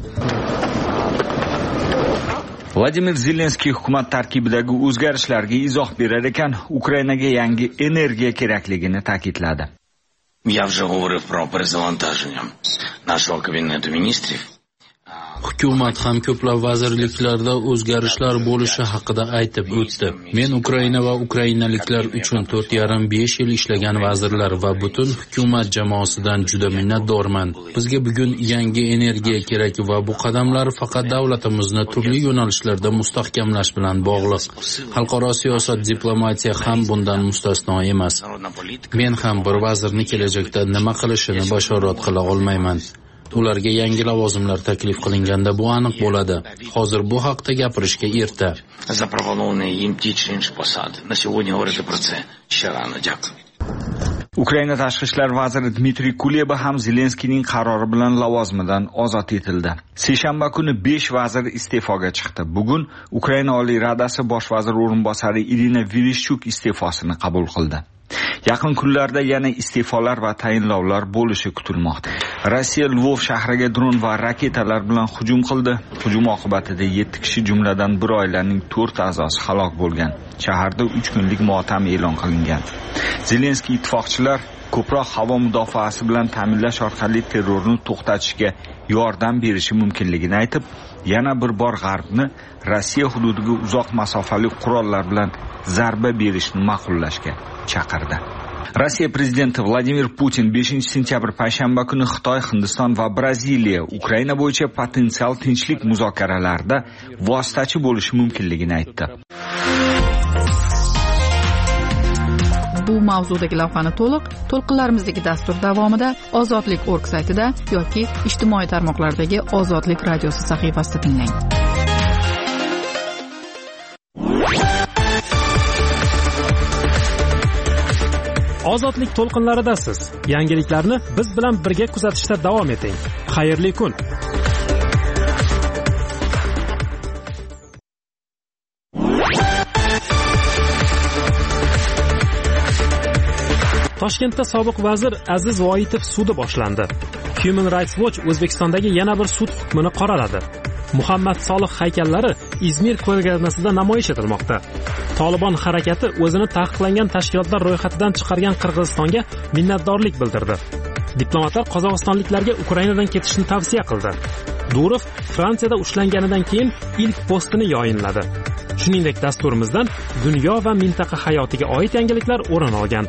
Vladimir Zelenskiy hukumat tarkibidagi o'zgarishlarga izoh berar ekan, Ukrainaga yangi energiya kerakligini ta'kidladi. Я вже говорив про перезавантаження нашого кабінету міністрів. Hukumat ham ko'plab vazirliklarda o'zgarishlar bo'lishi haqida aytib o'tdi. Men Ukraina va ukrainaliklar uchun 4,5 yil ishlagan vazirlar va butun hukumat jamoasidan juda minnatdorman. Bizga bugun yangi energiya kerak va bu qadamlar faqat davlatimizni turli yo'nalishlarda mustahkamlash bilan bog'liq. Xalqaro siyosat, diplomatiya ham bundan mustasno emas. Men ham bir vazirni kelajakda nima qilishini bashorat qila olmayman. Ularga yangi lavozimlar taklif qilinganda bu aniq bo'ladi. Hozir bu haqda gapirishga erta. Запропоновані їм ті чи інші посади. На сьогодні говорити про це ще рано. Дякую. Ukraina tashqi ishlar vaziri Dmitriy Kuleba ham Zelenskiyning qarori bilan lavozimidan ozod etildi. Seshanba kuni 5 vazir iste'foga chiqdi. Bugun Ukraina Oliy Radasi bosh vazir o'rinbosari Irina Vereshchuk iste'fosini qabul qildi. Yaqin kunlarda yana iste'folar va tayinlovlar bo'lishi kutilmoqda. Rossiya Lvov shahriga dron va raketalar bilan hujum qildi. Hujum oqibatida 7 kishi jumladan bir oilaning 4 a'zosi halok bo'lgan. Shaharda 3 kunlik motam e'lon qilingan. Zelenskiy ittifoqchilar ko'proq havo mudofaasi bilan ta'minlash orqali terrorni to'xtatishga yordam berishi mumkinligini aytib, yana bir bor G'arbni Rossiya hududiga uzoq masofali qurollar bilan zarba berishni ma'qullashga chaqirdi. Rossiya prezidenti Vladimir Putin 5-sentyabr payshanba kuni Xitoy, Hindiston va Braziliya Ukraina bo'yicha potensial tinchlik muzokaralarida vositachi bo'lishi mumkinligini aytdi. Bu mavzudagi lavhani to'lqinlarimizdagi dastur davomida ozodlik.org saytida yoki ijtimoiy tarmoqlardagi Ozodlik radiosi sahifasida tinglang. Ozodlik to'lqinlaridasiz. Yangiliklarni biz bilan birga kuzatishda davom eting. Xayrli kun. Toshkentda sobiq vazir Aziz Voitov sudi boshlandi. Human Rights Watch O'zbekistondagi yana bir sud hukmini qoraladi. Muhammad Solih haykallari Izmir ko'rgazmasida namoyish etilmoqda. Tolibon harakati o'zini taqiqlangan tashkilotlar ro'yxatidan chiqargan Qirg'izistonga minnatdorlik bildirdi. Diplomatlar qozog'istonliklarga Ukrainadan ketishni tavsiya qildi. Durov Fransiyada ushlanganidan keyin ilk postini yayinladi. Shuningdek, dasturimizdan dunyo va mintaqa hayotiga oid yangiliklar o'rin olgan.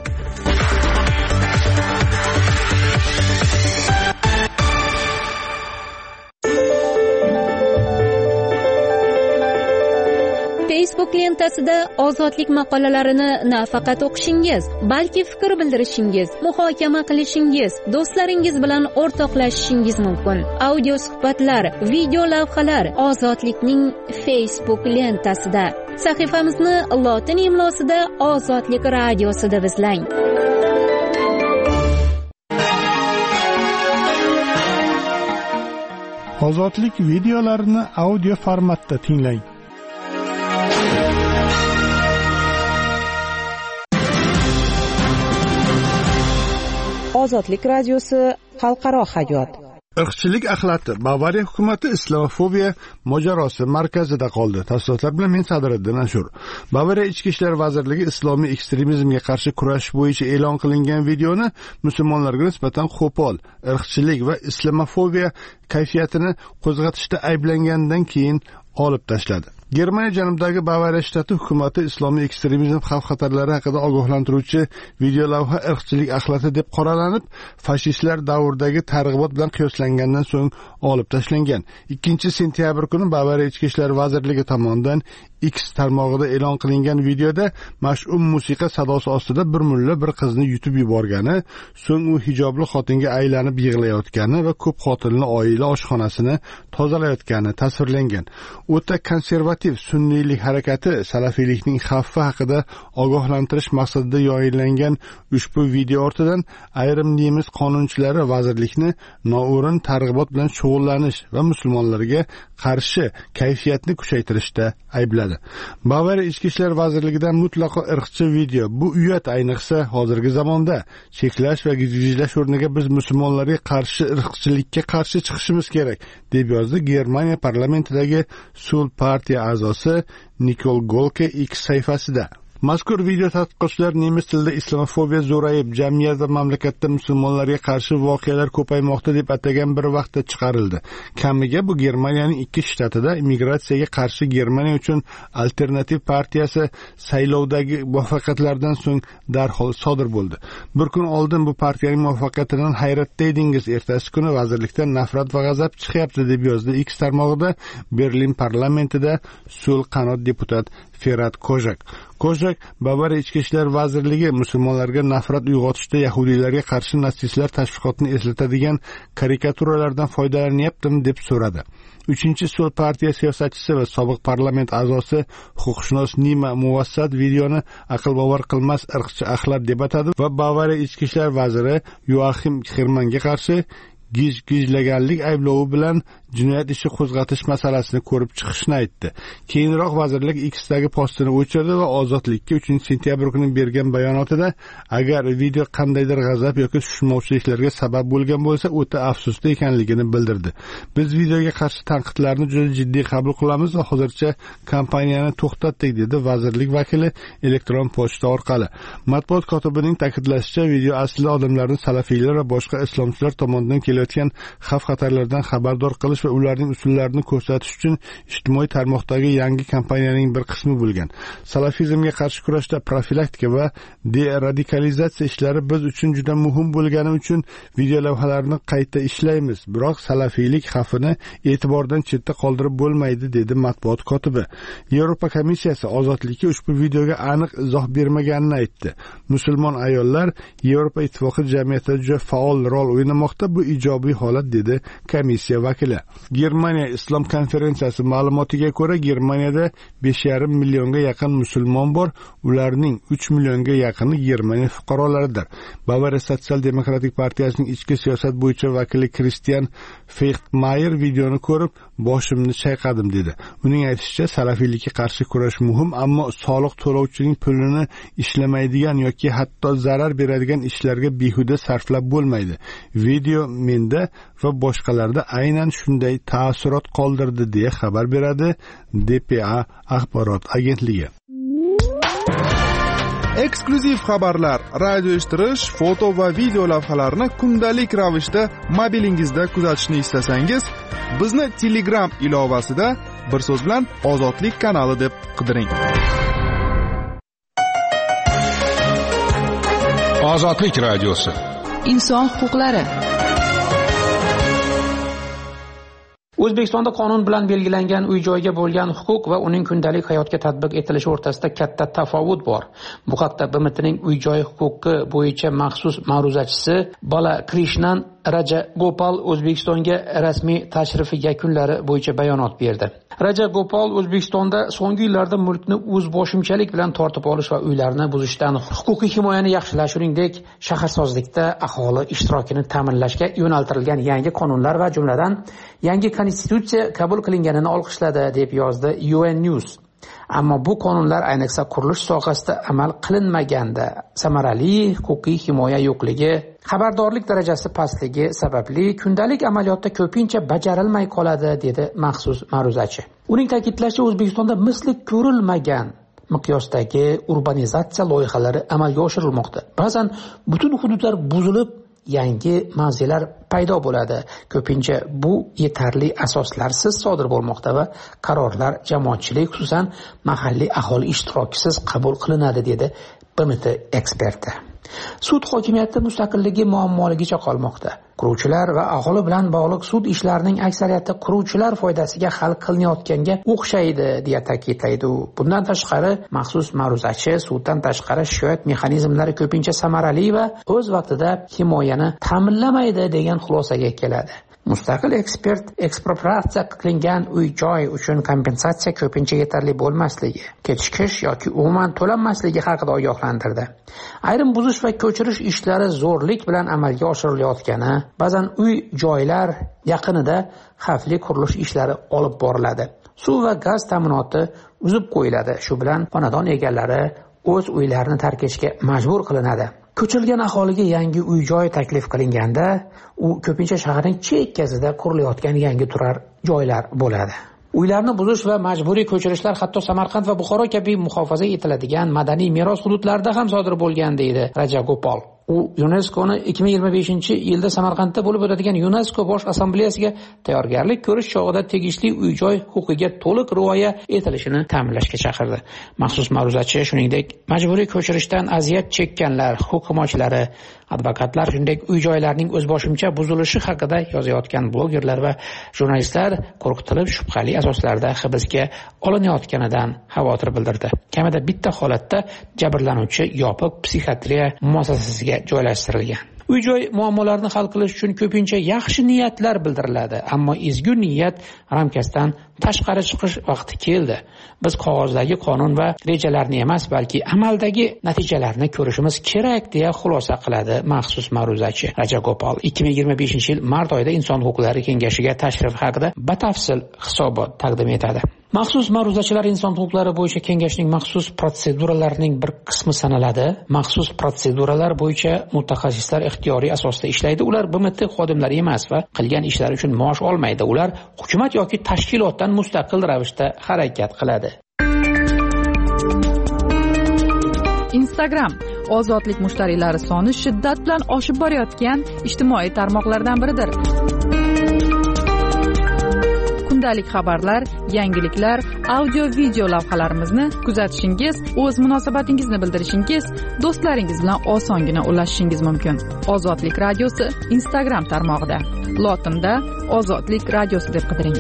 Facebook lentasida ozodlik maqolalarini nafaqat o'qishingiz, balki fikr bildirishingiz, muhokama qilishingiz, do'stlaringiz bilan o'rtoqlashishingiz mumkin. Audio suhbatlar, video lavhalar Ozodlikning Facebook lentasida. Sahifamizni lotin imlosida Ozodlik radiosi deb izlang. Ozodlik videolarini audio formatda tinglang. Ozodlik radiosi xalqaro hayot. Irqchilik axlati Bavariya hukumati islamofobiya mojarosi markazida qoldi. Tafsilotlar bilan men Sadriddin Ashur. Bavariya Ichki ishlar vazirligi islomiy ekstremizmga qarshi kurash bo'yicha e'lon qilingan videoni musulmonlarga nisbatan qo'pol, irqchilik va islamofobiya kayfiyatini qo'zg'atishda ayblangandan keyin olib tashladi. Germaniya janubidagi Bavariya shtati hukumati islomiy ekstremizm xavf-xatarlari haqida ogohlantiruvchi video lavha irqchilik axlati deb qoralanib, fashistlar davridagi targ'ibot bilan qiyoslangandan so'ng olib tashlangan. 2-sentyabr kuni Bavariya Ichki ishlar vazirligi tomonidan X tarmog'ida e'lon qilingan videoda mash'um musiqa sadosi ostida bir mulla bir qizni yutib yuborgani, so'ng u hijobli xotinga aylanib yig'layotgani va ko'p xotinli oila oshxonasini tozalayotgani tasvirlangan. O'ta konservativ sunniylik harakati salafiylikning xavfi haqida ogohlantirish maqsadida yoyinlangan ushbu video ortidan ayrim nemis qonunchilari vazirlikni noo'rin targ'ibot bilan shug'ullanish va musulmonlarga qarshi kayfiyatni kuchaytirishda aybladi. Bavariya Ichki ishlar vazirligidan mutlaqo irqchi video. Bu uyat ayniqsa hozirgi zamonda cheklash va gijlash o'rniga biz musulmonlarga qarshi irqchilikka qarshi chiqishimiz kerak, deb yozdi Germaniya parlamentidagi Sul partiya a'zosi Nikol Golke X sahifasida. Mazkur video tadqiqotchilar nemis tilida islamofobiya zo'rayib, jamiyat va mamlakatda musulmonlarga qarshi voqealar ko'paymoqda deb atagan bir vaqtda chiqarildi. Kamiga bu Germaniyaning 2 shtatida immigratsiyaga qarshi Germaniya uchun alternativ partiyasi saylovdagi muvaffaqiyatlardan so'ng darhol sodir bo'ldi. Bir kun oldin bu partiyaning muvaffaqiyatidan hayratda edingiz, ertasi kuni vazirlikdan nafrat va g'azab chiqyapti, deb yozdi X tarmog'ida Berlin parlamentida Sul qanot deputat Ferhat Kozak. Bavariya Ichki ishlar vazirligi musulmonlarga nafrat uyg'otishda yahudiylarga qarshi natsistlar tashviqotini eslatadigan karikaturalardan foydalanyaptimi deb so'radi. 3-Sul partiya siyosatchisi va sobiq parlament a'zosi huquqshunos Nima Muvassat videoni aql bovar qilmas irqchi axlat deb atadi va Bavariya Ichki ishlar vaziri Yoachim Hermanga qarshi gijlaganlik ayblovi bilan jinoyat ishi qo'zg'atish masalasini ko'rib chiqishni aytdi. Keyinroq vazirlik X'dagi postini o'chirdi va Ozodlikka 3-sentyabr kuni bergan bayonotida agar video qandaydir g'azab yoki tushunmovchiliklarga sabab bo'lgan bo'lsa, o'ta afsusli ekanligini bildirdi. Biz videoga qarshi tanqidlarni juda jiddiy qabul qilamiz va hozircha kompaniyani to'xtatdik, dedi vazirlik vakili elektron pochta orqali. Matbuot kotibining ta'kidlashicha, video aslida odamlarni salafiylar va boshqa islomchilar tomonidan kelayotgan xavf-xatarlardan xabardor qilish va ularning usullarini ko'rsatish uchun ijtimoiy tarmoqdagi yangi kampaniyaning bir qismi bo'lgan. Salafizmga qarshi kurashda profilaktika va deradikalizatsiya ishlari biz uchun juda muhim bo'lgani uchun video lavhalarni qayta ishlaymiz. Biroq salafiylik xavfini e'tibordan chetda qoldirib bo'lmaydi, dedi matbuot kotibi. Yevropa komissiyasi ozodlikka ushbu videoga aniq izoh bermaganini aytdi. Musulmon ayollar Yevropa ittifoqi jamiyatida juda faol rol o'ynamoqda, bu ijobiy holat, dedi komissiya vakili. Germaniya islom konferensiyasi ma'lumotiga ko'ra, Germaniyada 5,5 millionga yaqin musulmon bor, ularning 3 millionga yaqini Germaniya fuqarolaridir. Bavariya sotsial-demokratik partiyasining ichki siyosat bo'yicha vakili Christian Fechtmayer videoni ko'rib, boshimni chayqadim, dedi. Uning aytishicha, salafiylikka qarshi kurash muhim, ammo soliq to'lovchining pulini ishlamaydigan yoki hatto zarar beradigan ishlarga behuda sarflab bo'lmaydi. Video menda va boshqalarda aynan shunday ta'sirot qoldirdi, deya xabar beradi DPA axborot agentligi. Eksklyuziv xabarlar, radio eshittirish, foto va video lavhalarni kundalik ravishda mobilingizda kuzatishni istasangiz, bizni Telegram ilovasida bir so'z bilan Ozodlik kanali deb qidiring. Ozodlik radiosi. Inson huquqlari. O'zbekistonda qonun bilan belgilangan uy-joyga bo'lgan huquq va uning kundalik hayotga tatbiq etilishi o'rtasida katta tafovut bor. Bu haqda BMTning uy-joy huquqi bo'yicha maxsus ma'ruzachisi Bala Krishnan Rajagopal O'zbekistonga rasmiy tashrifi yakunlari bo'yicha bayonot berdi. Rajagopal O'zbekistonda so'nggi yillarda mulkni o'zboshimchalik bilan tortib olish va uylarni buzishdan huquqiy himoyani yaxshilash, shuningdek shaharsozlikda aholi ishtirokini ta'minlashga yo'naltirilgan yangi qonunlar va jumladan yangi konstitutsiya qabul qilinganini olqishladi, deb yozdi UN News. Ammo bu qonunlar ayniqsa qurilish sohasida amal qilinmaganda samarali huquqiy himoya yo'qligi, xabardorlik darajasi pastligi sababli kundalik amaliyotda ko'pincha bajarilmay qoladi, dedi maxsus ma'ruzachi. Uning ta'kidlashicha, O'zbekistonda misli ko'rilmagan miqyosdagi urbanizatsiya loyihalari amalga oshirilmoqda. Ba'zan butun hududlar buzilib, yangi mavzelar paydo bo'ladi. Ko'pincha bu yetarli asoslarsiz sodir bo'lmoqda va qarorlar jamoatchilik, xususan mahalliy aholi ishtirokisiz qabul qilinadi, dedi BMT eksperti. Sud hokimiyati mustaqilligi muammoligicha qolmoqda. Quruvchilar va aholi bilan bog'liq sud ishlarining aksariyati quruvchilar foydasiga hal qilinayotganga o'xshaydi, deya ta'kidlaydi u. Bundan tashqari, maxsus ma'ruzachi suddan tashqari shikoyat mexanizmlari ko'pincha samarali va o'z vaqtida himoyani ta'minlamaydi, degan xulosaga keladi. Mustaqil ekspert ekspropriatsiya qilingan uy-joy uchun kompensatsiya ko'pincha yetarli bo'lmasligi, kechikish yoki umuman to'lanmasligi haqida ogohlantirdi. Ayrim buzish va ko'chirish ishlari zo'rlik bilan amalga oshirilayotgani, ba'zan uy-joylar yaqinida xavfli qurilish ishlari olib boriladi. Suv va gaz ta'minoti uzib qo'yiladi. Shu bilan xonadon egalari o'z uylarini tark etishga majbur qilinadi. Ko'chirilgan aholiga yangi uy-joy taklif qilinganda, u ko'pincha shaharning chekkasida qurilayotgan yangi turar joylar bo'ladi. Uylarni buzish va majburiy ko'chirishlar hatto Samarqand va Buxoro kabi muhofaza etiladigan madaniy meros hududlarida ham sodir bo'lgan, deydi Rajagopal. U UNESCO'ni 2025-yilda Samarqandda bo'lib o'tadigan UNESCO bosh assambleyasiga tayyorgarlik ko'rish chog'ida tegishli uy-joy huquqiga to'liq rioya etilishini ta'minlashga chaqirdi. Maxsus ma'ruzachi shuningdek majburiy ko'chirishdan aziyat chekkanlar, huquq himoyachilari, advokatlar, shuningdek uy-joylarning o'zboshimcha buzilishi haqida yozayotgan blogerlar va jurnalistlar qo'rqitilib shubhali asoslarda hibsga olinayotganidan xavotir bildirdi. Kamida bitta holatda jabrlanuvchi yopiq psixiatriya muassasasiga joylashtirilgan. Uy-joy muammolarini hal qilish uchun ko'pincha yaxshi niyatlar bildiriladi, ammo ezgu niyat ramkasidan tashqari chiqish vaqti keldi. Biz qog'ozdagi qonun va rejalarni emas, balki amaldagi natijalarni ko'rishimiz kerak, deya xulosa qiladi maxsus ma'ruzachi Rajagopal. 2025-yil mart oyida Inson huquqlari kengashiga tashrif haqida batafsil hisobot taqdim etadi. Maxsus ma'ruzachilar inson huquqlari bo'yicha kengashning maxsus protseduralarining bir qismi sanaladi. Maxsus proseduralar bo'yicha mutaxassislar ixtiyoriy asosda ishlaydi. Ular BMT xodimlari emas va qilgan ishlari uchun maosh olmaydi. Ular hukumat yoki tashkilotdan mustaqil ravishda harakat qiladi. Instagram ozodlik mushtariylari soni shiddat bilan oshib borayotgan ijtimoiy tarmoqlardan biridir. kundalik xabarlar, yangiliklar, audio video lavhalarimizni kuzatishingiz, o'z munosabatingizni bildirishingiz, do'stlaringiz bilan osongina ulashishingiz mumkin. Ozodlik radiosi Instagram tarmog'ida lotinda Ozodlik radiosi deb qidiring.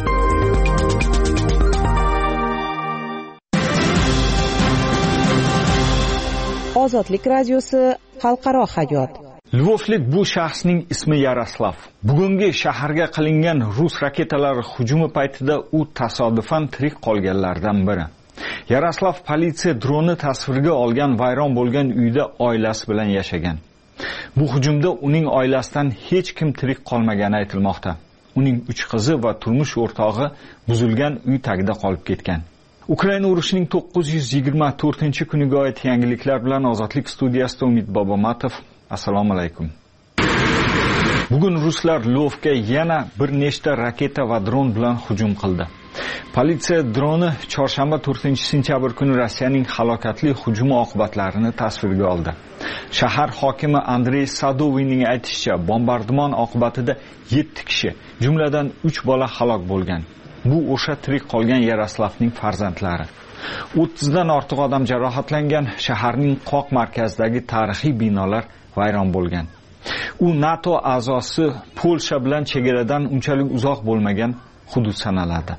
Ozodlik radiosi xalqaro hayot. Lvovlik bu shaxsning ismi Yaroslav. Bugungi shaharga qilingan rus raketalari hujumi paytida u tasodifan tirik qolganlardan biri. Yaroslav politsiya droni tasvirga olgan vayron bo'lgan uyda oilasi bilan yashagan. Bu hujumda uning oilasidan hech kim tirik qolmagani aytilmoqda. Uning 3 qizi va turmush o'rtog'i buzilgan uy tagida qolib ketgan. Ukraina urushining 924-kuniga oid yangiliklar bilan Ozodlik studiyasida Umid Bobomatov. Assalomu alaykum. Bugun ruslar Lvovga yana bir nechta raketa va dron bilan hujum qildi. Politsiya droni chorshanba 4-sentyabr kuni Rossiyaning halokatli hujumi oqibatlarini tasvirga oldi. Shahar hokimi Andrey Sadoviyning aytishicha, bombardimon oqibatida 7 kishi, jumladan 3 bola halok bo'lgan. Bu o'sha tirik qolgan Yaroslavning farzandlari. 30 dan ortiq odam jarohatlangan, shaharning qoq markazidagi tarixiy binolar vayron bo'lgan. U NATO a'zosi Polsha bilan chegaradan unchalik uzoq bo'lmagan hudud sanaladi.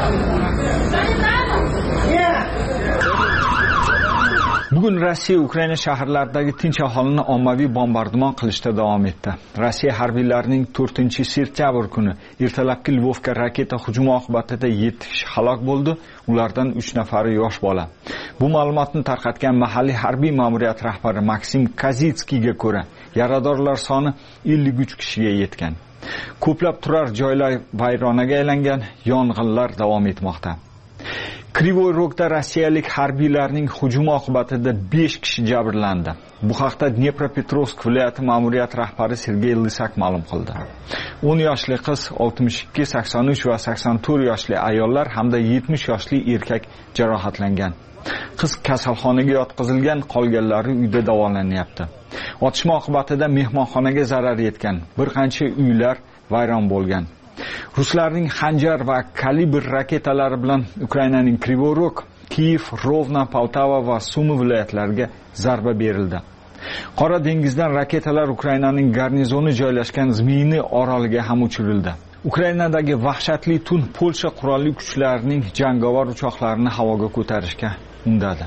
Bugun Rossiya Ukraina shaharlaridagi tinch aholini ommaviy bombardimon qilishda davom etdi. Rossiya harbiylarining 4-sentyabr kuni ertalabki Lvovga raketa hujumi oqibatida 7 kishi halok bo'ldi, ulardan 3 nafari yosh bola. Bu ma'lumotni tarqatgan mahalliy harbiy ma'muriyat rahbari Maksim Kazitskiyga ko'ra, yaradorlar soni 53 kishiga yetgan. Ko'plab turar joylar vayronaga aylangan, yong'inlar davom etmoqda. Krivoy Rogda rossiyalik harbiylarning hujumi oqibatida 5 kishi jabrlandi. Bu haqda Dnepropetrovsk viloyati ma'muriyat rahbari Sergey Lysak ma'lum qildi. 10 yoshli qiz, 62, 83 va 84 yoshli ayollar hamda 70 yoshli erkak jarohatlangan. Qiz kasalxonaga yotqizilgan, qolganlari uyda davolanyapti. Otishma oqibatida mehmonxonaga zarar yetgan, bir qancha uylar vayron bo'lgan. Ruslarning Xanjar va Kalibr raketalari bilan Ukrainaning Krivoy Rog, Kiev, Rovna, Poltava va Sumi viloyatlariga zarba berildi. Qora dengizdan raketalar Ukrainaning garnizoni joylashgan Zmiyni oroliga ham uchirildi. Ukrainadagi vahshatli tun Polsha qurolli kuchlarining jangovar uchoqlarini havoga ko'tarishga undadi.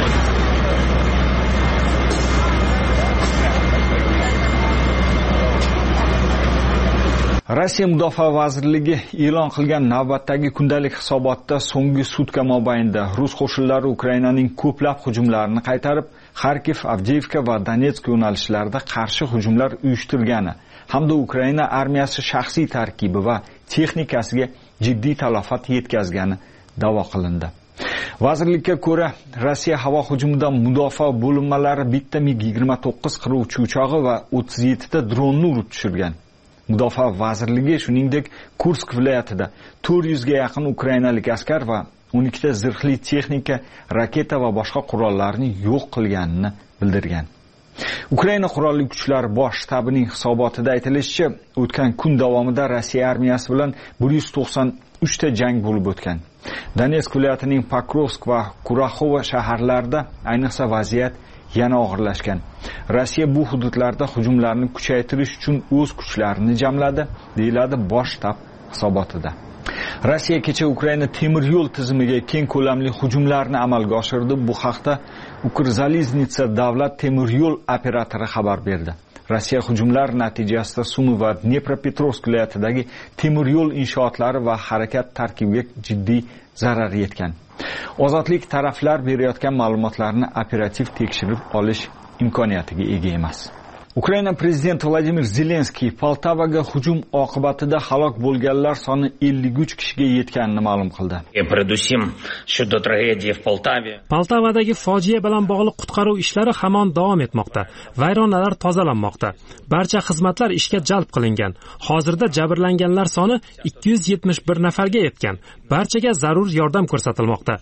Rossiya Mudofaa vazirligi e'lon qilgan navbatdagi kundalik hisobotda so'nggi sutka mobaynida rus qo'shinlari Ukrainaning ko'plab hujumlarini qaytarib, Xarkiv, Avdiivka va Donetsk yo'nalishlarida qarshi hujumlar uyushtirgani hamda Ukraina armiyasi shaxsiy tarkibi va texnikasiga jiddiy talafot yetkazgani da'vo qilindi. Vazirlikka ko'ra, Rossiya havo hujumidan mudofaa bo'linmalari bitta MiG-29 qiruvchi uchog'i va 37 ta dronni urib tushirgan. Mudofaa vazirligi shuningdek Kursk viloyatida 400 ga yaqin ukrainalik askar va 12 ta zirhli texnika, raketa va boshqa qurollarni yo'q qilganini bildirgan. Ukraina qurolli kuchlari bosh shtabining hisobotida aytilishicha, o'tgan kun davomida Rossiya armiyasi bilan 193 ta jang bo'lib o'tgan. Donetsk viloyatining Pokrovsk va Kuraxova shaharlarida ayniqsa vaziyat yana og'irlashgan. Rossiya bu hududlarda hujumlarni kuchaytirish uchun o'z kuchlarini jamladi, deyiladi bosh shtab hisobotida. Rossiya kecha Ukraina temir yo'l tizimiga keng ko'lamli hujumlarni amalga oshirdi. Bu haqda Ukrzaliznytsa davlat temir yo'l operatori xabar berdi. Rossiya hujumlar natijasida Sumi va Dnepropetrovsk viloyatidagi temir yo'l inshootlari va harakat tarkibiga jiddiy zarar yetgan. Ozodlik taraflar berayotgan ma'lumotlarni operativ tekshirib olish imkoniyatiga ega emas. Ukraina prezidenti Vladimir Zelenskiy Poltavaga hujum oqibatida halok bo'lganlar soni 53 kishiga yetganini ma'lum qildi. Poltavadagi fojia bilan bog'liq qutqaruv ishlari hamon davom etmoqda. Vayronalar tozalanmoqda. Barcha xizmatlar ishga jalb qilingan. Hozirda jabrlanganlar soni 271 nafarga yetgan. Barchaga zarur yordam ko'rsatilmoqda.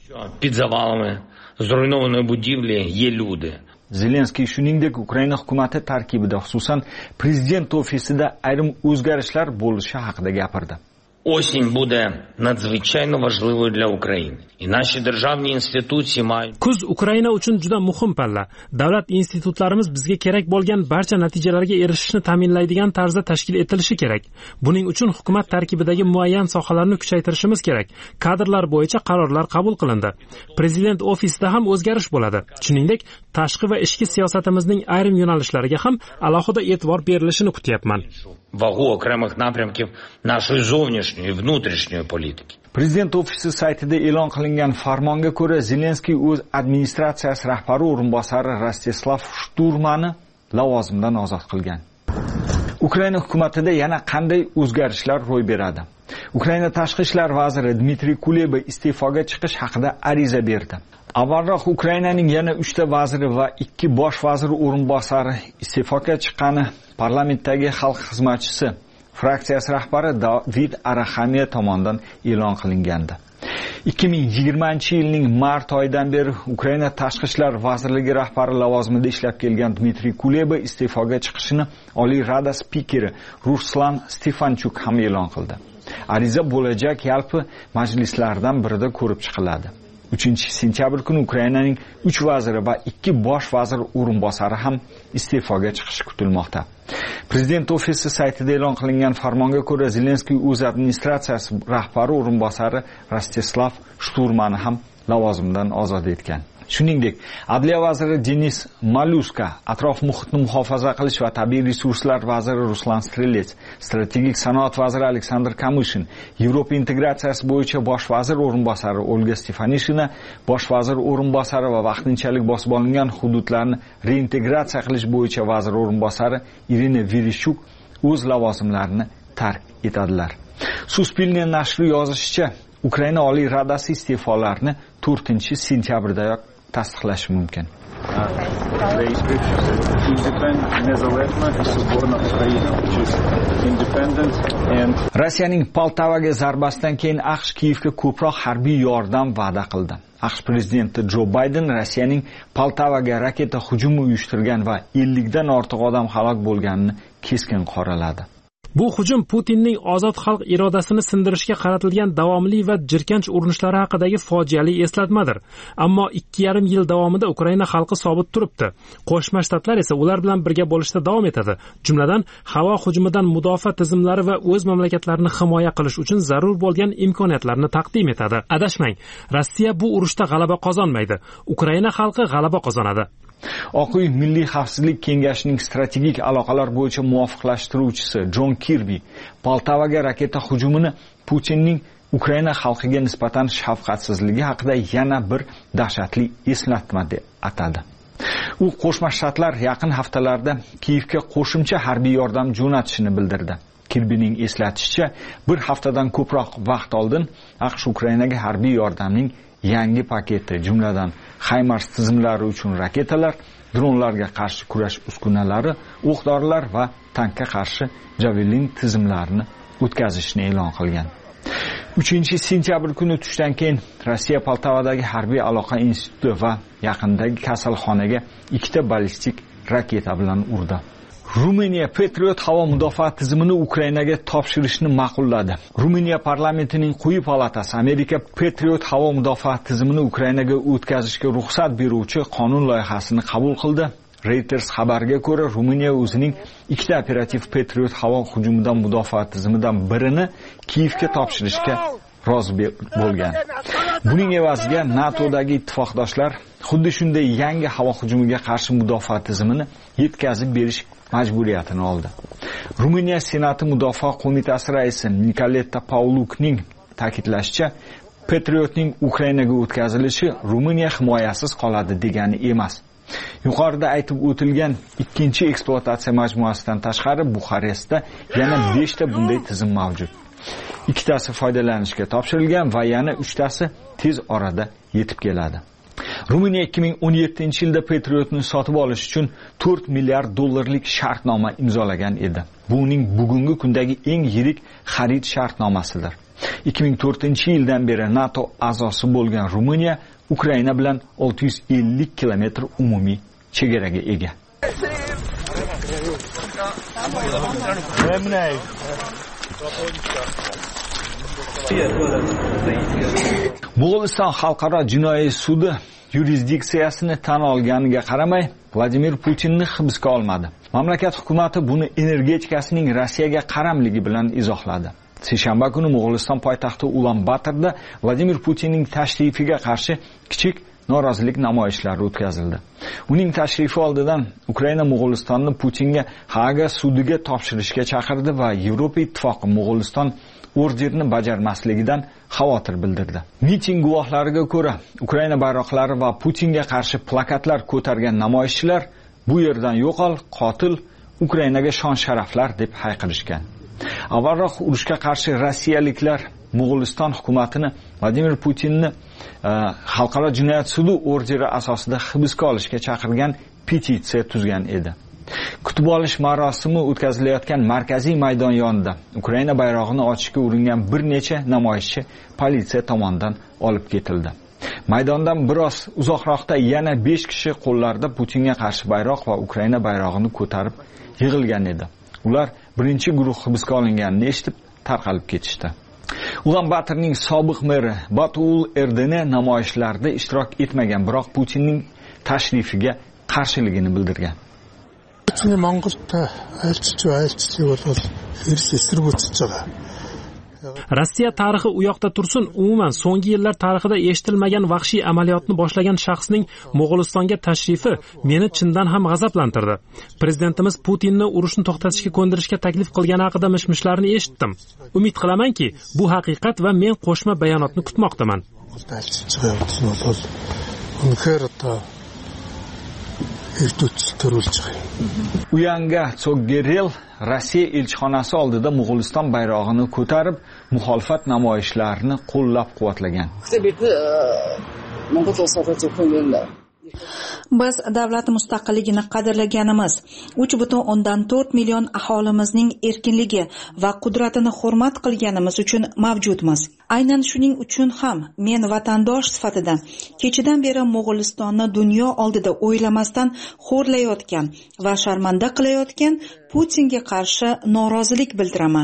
Zelenskiy shuningdek Ukraina hukumati tarkibida, xususan prezident ofisida ayrim o'zgarishlar bo'lishi haqida gapirdi. Осінь буде надзвичайно важливою для України. І наші державні інституції мають... Kuz Ukraina uchun juda muhim palla. Davlat institutlarimiz bizga kerak bo'lgan barcha natijalarga erishishni ta'minlaydigan tarzda tashkil etilishi kerak. Buning uchun hukumat tarkibidagi muayyan sohalarni kuchaytirishimiz kerak. Kadrlar bo'yicha qarorlar qabul qilindi. Prezident ofisida ham o'zgarish bo'ladi. Shuningdek, tashqi va ichki siyosatimizning ayrim yo'nalishlariga ham alohida e'tibor berilishini kutyapman. Вагу окремих напрямків нашої зовнішньої і внутрішньої політики. Prezident ofisi saytida e'lon qilingan farmonga ko'ra, Zelenskiy o'z administratsiyasi rahbari o'rinbosari Rostislav Shturmani lavozimidan ozod qilgan. Ukraina hukumatida yana qanday o'zgarishlar ro'y beradi? Ukraina tashqi ishlar vaziri Dmitriy Kuleba iste'foga chiqish haqida ariza berdi. Avvalroq Ukrainaning yana 3 ta vaziri va 2 bosh vazir o'rinbosari iste'foga chiqqani parlamentdagi xalq xizmatchisi fraksiyasi rahbari David Araxamiya tomonidan e'lon qilingandi. 2020-yilning mart oyidan beri Ukraina tashqi ishlar vazirligi rahbari lavozimida ishlab kelgan Dmitriy Kuleba iste'foga chiqishini Oliy Rada spikeri Ruslan Stefanchuk ham e'lon qildi. Ariza bo'lajak yalpi majlislardan birida ko'rib chiqiladi. 3-sentyabr kuni Ukrainaning 3 vaziri va 2 bosh vazir o'rinbosari ham iste'foga chiqishi kutilmoqda. Prezident ofisi saytida e'lon qilingan farmonga ko'ra, Zelenskiy o'z administratsiyasi rahbari o'rinbosari Rostislav Shturmani ham lavozimidan ozod etgan. Shuningdek, Adliya vaziri Denis Maluska, atrof muhitni muhofaza qilish va tabiiy resurslar vaziri Ruslan Strelets, strategik sanoat vaziri Aleksandr Kamyshin, Yevropa integratsiyasi bo'yicha bosh vazir o'rinbosari Olga Stefanishina, bosh vazir o'rinbosari va vaqtinchalik bosib olingan hududlarni reintegratsiya qilish bo'yicha vazir o'rinbosari Irina Vereshchuk o'z lavozimlarini tark etadilar. Suspilniya nashri yozishicha, Ukraina Oliy Radasi iste'folarni 4-sentyabrdayoq tasdiqlashi mumkin. Rossiyaning Poltavaga zarbasidan keyin AQSh Kiyevga ko'proq harbiy yordam va'da qildi. AQSh prezidenti Jo Bayden Rossiyaning Poltavaga raketa hujumi uyushtirgan va 50 dan ortiq odam halok bo'lganini keskin qoraladi. Bu hujum Putinning ozod xalq irodasini sindirishga qaratilgan davomli va jirkanch urinishlari haqidagi fojiali eslatmadir. Ammo 2,5 yil davomida Ukraina xalqi sobit turibdi. Qo'shma Shtatlar esa ular bilan birga bo'lishda davom etadi. Jumladan, havo hujumidan mudofaa tizimlari va o'z mamlakatlarini himoya qilish uchun zarur bo'lgan imkoniyatlarni taqdim etadi. Adashmang, Rossiya bu urushda g'alaba qozonmaydi. Ukraina xalqi g'alaba qozonadi. Oq uy Milliy xavfsizlik kengashining strategik aloqalar bo'yicha muvofiqlashtiruvchisi Jon Kirbi Poltavaga raketa hujumini Putinning Ukraina xalqiga nisbatan shafqatsizligi haqida yana bir dahshatli eslatma deb atadi. U Qo'shma Shtatlar yaqin haftalarda Kiyevga qo'shimcha harbiy yordam jo'natishini bildirdi. Kirbining eslatishicha, bir haftadan ko'proq vaqt oldin AQSh Ukrainaga harbiy yordamning yangi paketi, jumladan HIMARS tizimlari uchun raketalar, dronlarga qarshi kurash uskunalari, o'q-dorilar va tankga qarshi Javelin tizimlarini o'tkazishni e'lon qilgan. 3-sentyabr kuni tushdan keyin Rossiya Poltavadagi harbiy aloqa instituti va yaqindagi kasalxonaga 2 ta ballistik raketa bilan urdi. Ruminiya Patriot havo mudofaa tizimini Ukrainaga topshirishni ma'qulladi. Ruminiya parlamentining quyi palatasi Amerika Patriot havo mudofaa tizimini Ukrainaga o'tkazishga ruxsat beruvchi qonun loyihasini qabul qildi. Reuters xabariga ko'ra, Ruminiya o'zining 2 ta operativ Patriot havo hujumidan mudofaa tizimidan birini Kiyevga topshirishga rozi bo'lgan. Buning evaziga NATOdagi ittifoqdoshlar xuddi shunday yangi havo hujumiga qarshi mudofaa tizimini yetkazib berish majburiyatini oldi. Ruminiya Senati Mudofaa qo'mitasi raisi Nikoleta Paulukning ta'kidlashicha, Patriotning Ukrainaga o'tkazilishi Ruminiya himoyasiz qoladi degani emas. Yuqorida aytib o'tilgan 2-chi ekspluatatsiya majmuasidan tashqari Buxarestda yana 5 ta bunday tizim mavjud. 2 tasi foydalanishga topshirilgan va yana 3 tasi tez orada yetib keladi. Ruminiya 2017-yilda Patriotni sotib olish uchun 4 milliard dollarlik shartnoma imzolagan edi. Bu uning bugungi kundagi eng yirik xarid shartnomasidir. 2004-yildan beri NATO a'zosi bo'lgan Ruminiya Ukraina bilan 650 kilometr umumiy chegaraga ega. Mo'g'uliston xalqaro jinoiy sudi yurisdiksiyasini tan olganiga qaramay Vladimir Putinni hibsga olmadi. Mamlakat hukumati buni energetikasining Rossiyaga qaramligi bilan izohladi. Seshanba kuni Mo'g'uliston poytaxti Ulan-Batorda Vladimir Putinning tashrifiga qarshi kichik norozilik namoyishlari o'tkazildi. Uning tashrifi oldidan Ukraina Mo'g'ulistonni Putinga Haaga sudiga topshirishga chaqirdi va Yevropa Ittifoqi Mo'g'uliston orderni bajarmasligidan xavotir bildirdi. Miting guvohlariga ko'ra, Ukraina bayroqlari va Putinga qarshi plakatlar ko'targan namoyishchilar bu yerdan yo'qol, qotil, Ukrainaga shon-sharaflar deb hayqirishgan. Avvalroq urushga qarshi rossiyaliklar Mo'g'uliston hukumatini Vladimir Putinni xalqaro jinoyat sudi orderi asosida hibsga olishga chaqirgan petitsiya tuzgan edi. Kutib olish marosimi o'tkazilayotgan markaziy maydon yonida Ukraina bayrog'ini ochishga uringan bir necha namoyishchi politsiya tomonidan olib ketildi. Maydondan biroz uzoqroqda yana 5 kishi qo'llarida Putinga qarshi bayroq va Ukraina bayrog'ini ko'tarib yig'ilgan edi. Ular birinchi guruh hibsga olinganini eshitib tarqalib ketishdi. Ulan-Batorning sobiq meri Batul Erdene namoyishlarda ishtirok etmagan, biroq Putinning tashrifiga qarshiligini bildirgan. Rossiya tarixi u yoqda tursin, umuman so'nggi yillar tarixida eshitilmagan vahshiy amaliyotni boshlagan shaxsning Mo'g'ulistonga tashrifi meni chindan ham g'azablantirdi. Prezidentimiz Putinni urushni to'xtatishga ko'ndirishga taklif qilgani haqida mishmishlarni eshitdim. Umid qilamanki, bu haqiqat va men qo'shma bayonotni kutmoqdaman. Uyanga Tsoggerel Rossiya elchixonasi oldida Mo'g'uliston bayrog'ini ko'tarib, muxolifat namoyishlarini qo'llab-quvvatlagan. Biz davlat mustaqilligini qadrlaganimiz, 3.4 million aholimizning erkinligi va qudratini hurmat qilganimiz uchun mavjudmiz. Aynan shuning uchun ham men vatandosh sifatida kechidan beri Mo'g'ulistonni dunyo oldida o'ylamasdan xo'rlayotgan va sharmanda qilayotgan Putinga qarshi norozilik bildiraman.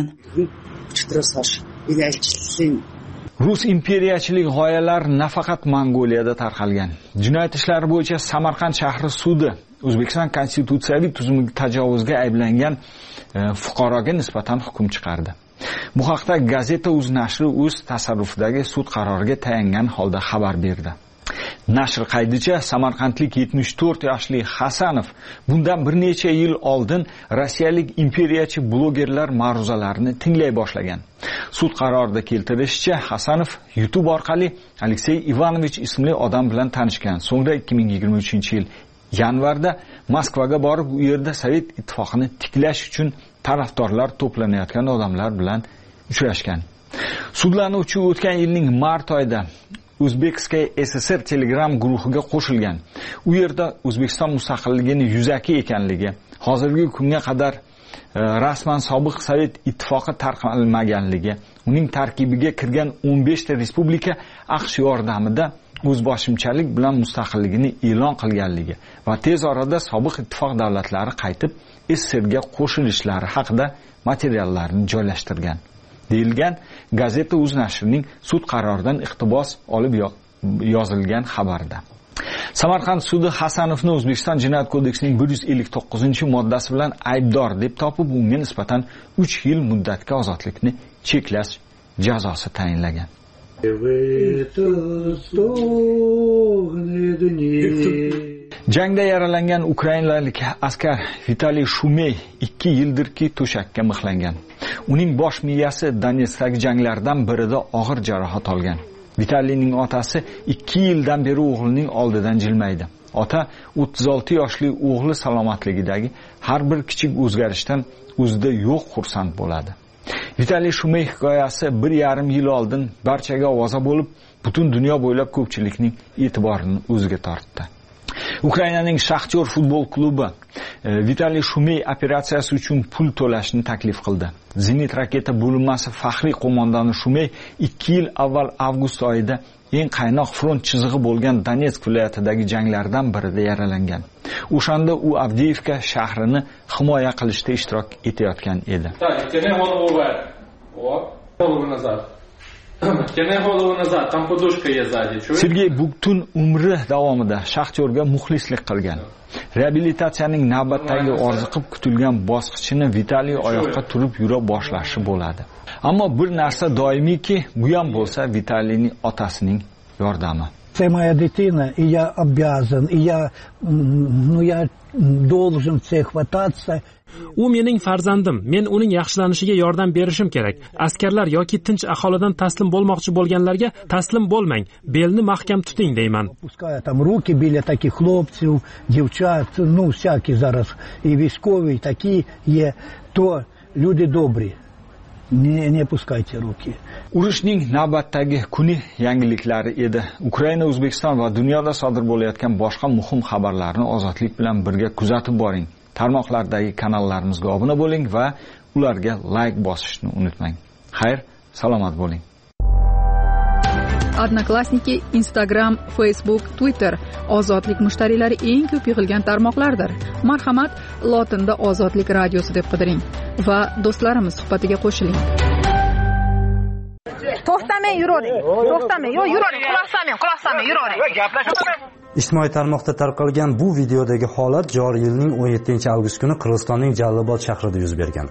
Rus imperiyachilik g'oyalari nafaqat Mongoliyada tarqalgan. Jinoyat ishlari bo'yicha Samarqand shahri sudi O'zbekiston konstitutsiyaviy tuzumiga tajovuzga ayblangan fuqaroga nisbatan hukm chiqardi. Bu haqda Gazeta.uz nashri o'z tasarrufidagi sud qaroriga tayangan holda xabar berdi. Nashr qaydicha Samarqandlik 74 yoshli Hasanov bundan bir necha yil oldin rossiyalik imperiyachi blogerlar ma'ruzalarini tinglay boshlagan. Sud qarorida keltirishicha, Hasanov YouTube orqali Aleksey Ivanovich ismli odam bilan tanishgan. So'ngra 2023-yil yanvarda Moskvaga borib, u yerda Sovet ittifoqini tiklash uchun tarafdorlar to'planayotgan odamlar bilan uchrashgan. Sudlanuvchi o'tgan yilning mart oyida O'zbekskay SSR Telegram guruhiga qo'shilgan. U yerda O'zbekiston mustaqilligini yuzaki ekanligi, hozirgi kunga qadar rasman sobiq Sovet ittifoqi tarqalmaganligi, uning tarkibiga kirgan 15 ta respublika AQSh yordamida o'zboshimchalik bilan mustaqilligini e'lon qilganligi va tez orada sobiq ittifoq davlatlari qaytib SSRga qo'shilishlari haqida materiallarni joylashtirgan. deyilgan Gazeta.uz nashrining sud qaroridan iqtibos olib yozilgan xabarda. Samarqand sudi Hasanovni O'zbekiston Jinoyat kodeksining 159-moddasi bilan aybdor deb topib, unga nisbatan 3 yil muddatga ozodlikni cheklash jazosi tayinlagan. Jangda yaralangan ukrainalik askar Vitaliy Shumey 2 yildirki to'shakka mixlangan. Uning bosh miyasi Donetskdagi janglardan birida og'ir jarohat olgan. Vitaliyning otasi 2 yildan beri o'g'lining oldidan jilmaydi. Ota 36 yoshli o'g'li salomatligidagi har bir kichik o'zgarishdan o'zida yo'q xursand bo'ladi. Vitaliy Shumey hikoyasi 1,5 yil oldin barchaga ovoza bo'lib, butun dunyo bo'ylab ko'pchilikning e'tiborini o'ziga tortdi. Ukrainaning Shaxtyor futbol klubi Vitaliy Shumey operatsiyasi uchun pul to'lashni taklif qildi. Zenit raketa bo'linmasi faxriy qo'mondoni Shumey 2 yil avval avgust oyida eng qaynoq front chizig'i bo'lgan Donetsk viloyatidagi janglardan birida yaralangan. O'shanda u Avdiivka shahrini himoya qilishda ishtirok etayotgan edi. Sergey butun umri davomida Shaxtyorga muxlislik qilgan. Reabilitatsiyaning navbatdagi orziqib kutilgan bosqichini Vitaliy oyoqqa turib yura boshlashi bo'ladi. Ammo bir narsa doimiyki, bu ham bo'lsa Vitaliyning otasining yordami. Это моя дитина, и я обязан, и я должен всех хвататься. U mening farzandim. Men uning yaxshilanishiga yordam berishim kerak. Askarlar yoki tinch aholidan taslim bo'lmoqchi bo'lganlarga taslim bo'lmang. Belni mahkam tuting deyman. Пускай там руки біля таких хлопців, дівчат, ну всякі зараз і військові такі є, то люди добрі. Не пускайте руки. Urushning navbatdagi kuni yangiliklari edi. Ukraina, O'zbekiston va dunyoda sodir bo'layotgan boshqa muhim xabarlarni ozodlik bilan birga kuzatib boring. Tarmoqlardagi kanallarimizga obuna bo'ling va ularga like bosishni unutmang. Xayr, salomat bo'ling. Odnoklassniki, Instagram, Facebook, Twitter ozodlik mushtariylari eng ko'p yig'ilgan tarmoqlardir. Marhamat, lotinda Ozodlik radiosi deb qidiring va do'stlarimiz suhbatiga qo'shiling. To'xtamay yuravering. To'xtamay, yo'q yuravering. Quloq solmang, yuravering. Ijtimoiy tarmoqda tarqalgan bu videodagi holat joriy yilning 17-avgust kuni Qirg'izistonning Jallobod shahrida yuz bergan.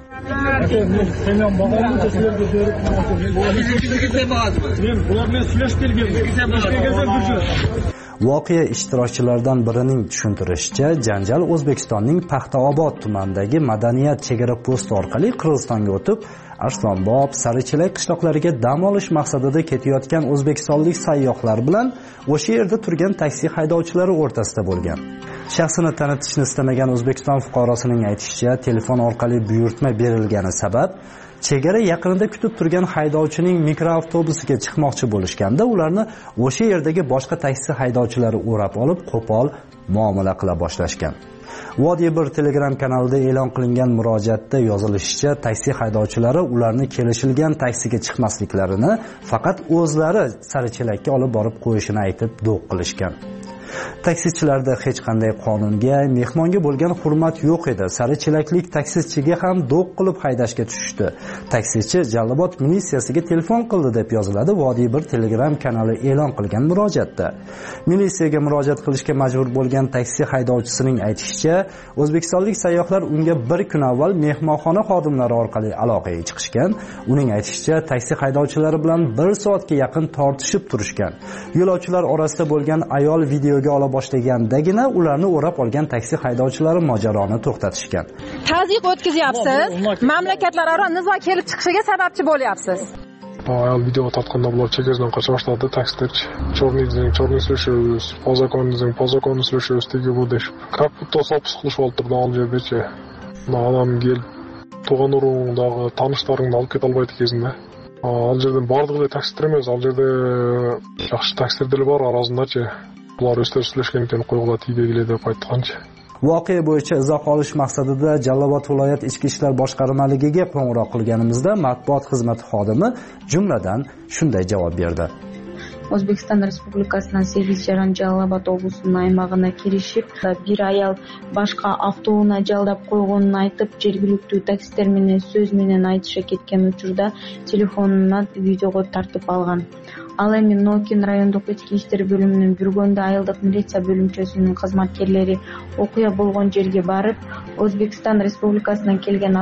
Voqea ishtirokchilaridan birining tushuntirishicha, janjal O'zbekistonning Paxtaobod tumanidagi madaniyat chegara posti orqali Qirg'izistonga o'tib, Arslonbob, Sarichelak qishloqlariga dam olish maqsadida ketayotgan o'zbekistonlik sayyohlar bilan o'sha yerda turgan taksi haydovchilari o'rtasida bo'lgan. Shaxsini tanitishni istamagan O'zbekiston fuqarosining aytishicha, telefon orqali buyurtma berilgani sabab chegara yaqinida kutib turgan haydovchining mikroavtobusiga chiqmoqchi bo'lishganda ularni o'sha yerdagi boshqa taksi haydovchilari o'rab olib, qo'pol muomala qila boshlashgan. Vodiy bir Telegram kanalida e'lon qilingan murojaatda yozilishicha, taksi haydovchilari ularni kelishilgan taksiga chiqmasliklarini, faqat o'zlari Sarichelakka olib borib qo'yishini aytib do'q qilishgan. Taksichilarda hech qanday qonunga, mehmonga bo'lgan hurmat yo'q edi. Sarichelaklik taksichiga ham do'q qilib haydashga tushishdi. Taksichi Jallobod militsiyasiga telefon qildi deb yoziladi Vodiy bir Telegram kanali e'lon qilgan murojaatda. Militsiyaga murojaat qilishga majbur bo'lgan taksi haydovchisining aytishicha, o'zbekistonlik sayyohlar unga bir kun avval mehmonxona xodimlari orqali aloqaga chiqishgan. Uning aytishicha, taksi haydovchilari bilan 1 soatga yaqin tortishib turishgan. Yo'lovchilar orasida bo'lgan ayol videoga ola boshlagandagina ularni o'rab olgan taksi haydovchilari mojaroni to'xtatishgan. Tazyiq o'tkazyapsiz, mamlakatlararo nizo kelib chiqishiga sababchi bo'lyapsiz. Ayol video tortganda bular chegaradan qocha boshladi, taksidachi. Chorniy слышусь, по закону слышусь, deb bu deb. Как будто sopis qilish oltirdi Aljerbecha. Adam kelib tug'an urug'ingdagi tanishlaringni olib keta olmaydi kezinde. Aljerdan bordiklar taksidir emas, Aljerda yaxshi taksidirlar bor, arozindachi. Ular o'zlari so'rashgan ekan, qo'yg'ular tiydilar deb aytgancha. Voqea bo'yicha izoh olish maqsadida Jallobod viloyat ichki ishlar boshqarmaligiga qo'ng'iroq qilganimizda matbuot xizmati xodimi jumladan shunday javob berdi. O'zbekiston Respublikasining Sevijaran Jallobod oblasining aymog'iga kirishib, bir ayol boshqa avtobusni jaldab qo'yganini aytib, jilgilikli taksi termini so'z bilan aytishga ketgan uchurda telefonini videoga tartib olgan. Alemi Nokin rayondық ichki ishlar bo'limining Burgonda ayolдық militsiya bo'limchasining xizmatkorlari o'qiya bo'lgan yerga borib, O'zbekiston Respublikasidan kelgan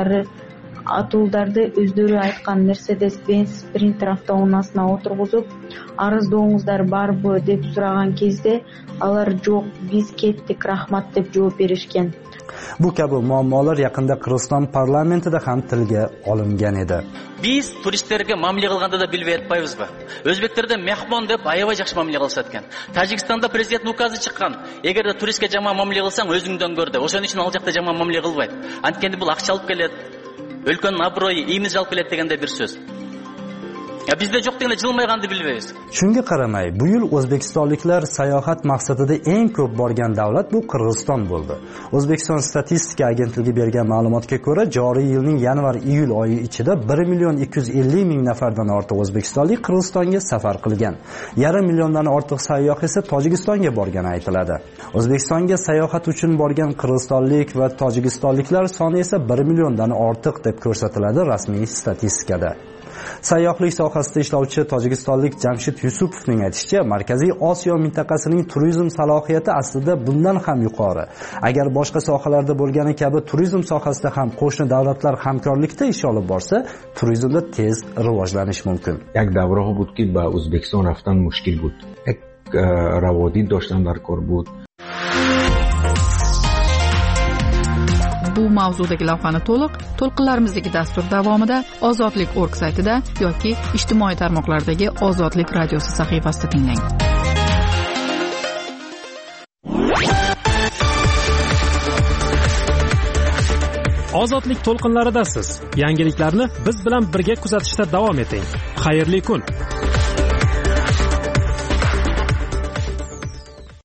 atuldarni o'zlari aytgan Mercedes-Benz Sprinter avtomasina o'tirg'izib, arzdong'izlar bormi deb so'ragan kezde, ular yo'q, biz ketdik, rahmat deb javob berishgan. Bu kabi muammolar yaqinda Qirg'iziston parlamentida ham tilga olingan edi. Biz turistlarga ma'mila qilganda da bilib aytmaymiz-mi? O'zbeklarda mehmon deb ayava yaxshi ma'mila qilsatgan. Tojikistonda prezident ukazi chiqqan. Agarda turistga jamon ma'mila qilsang, o'zingdan ko'rdi. O'shaning uchun al joqda jamon ma'mila qilmaydi. Antkanda bu aqcha olib keladi. O'lkaning obro'yi, imij olib keladi deganda bir so'z. Ya bizda yo'q deganlar jilmayganini bilmaymiz. Shunga qaramay, bu yil o'zbekistonliklar sayohat maqsadida eng ko'p borgan davlat bu Qirg'iziston bo'ldi. O'zbekiston statistika agentligi bergan ma'lumotga ko'ra, joriy yilning yanvar-iyul oyi ichida 1.250.000 nafardan ortiq o'zbekistonlik Qirg'izistonga safar qilgan. 500 milliondan ortiq sayyoh esa Tojikistonga borgani aytiladi. O'zbekistonga sayohat uchun borgan qirg'izistonlik va tojikistonliklar soni esa 1 milliondan ortiq deb ko'rsatiladi rasmiy statistikada. Sayyohlik sohasida ishlovchi tojikistonlik Jamshid Yusupovning aytishicha, Markaziy Osiyo mintaqasining turizm salohiyati aslida bundan ham yuqori. Agar boshqa sohalarda bo'lgani kabi turizm sohasida ham qo'shni davlatlar hamkorlikda ish olib borsa, turizmda tez rivojlanish mumkin. یک دوره بود که با ازبکستان رفتن مشکل بود. یک روادید داشتن در کار بود. Bu mavzudagi lavhani to'lqinlarimizdagi dastur davomida ozodlik.org saytida yoki ijtimoiy tarmoqlardagi Ozodlik radiosi sahifasida tinglang. Ozodlik to'lqinlaridasiz. Yangiliklarni biz bilan birga kuzatishda davom eting. Xayrli kun.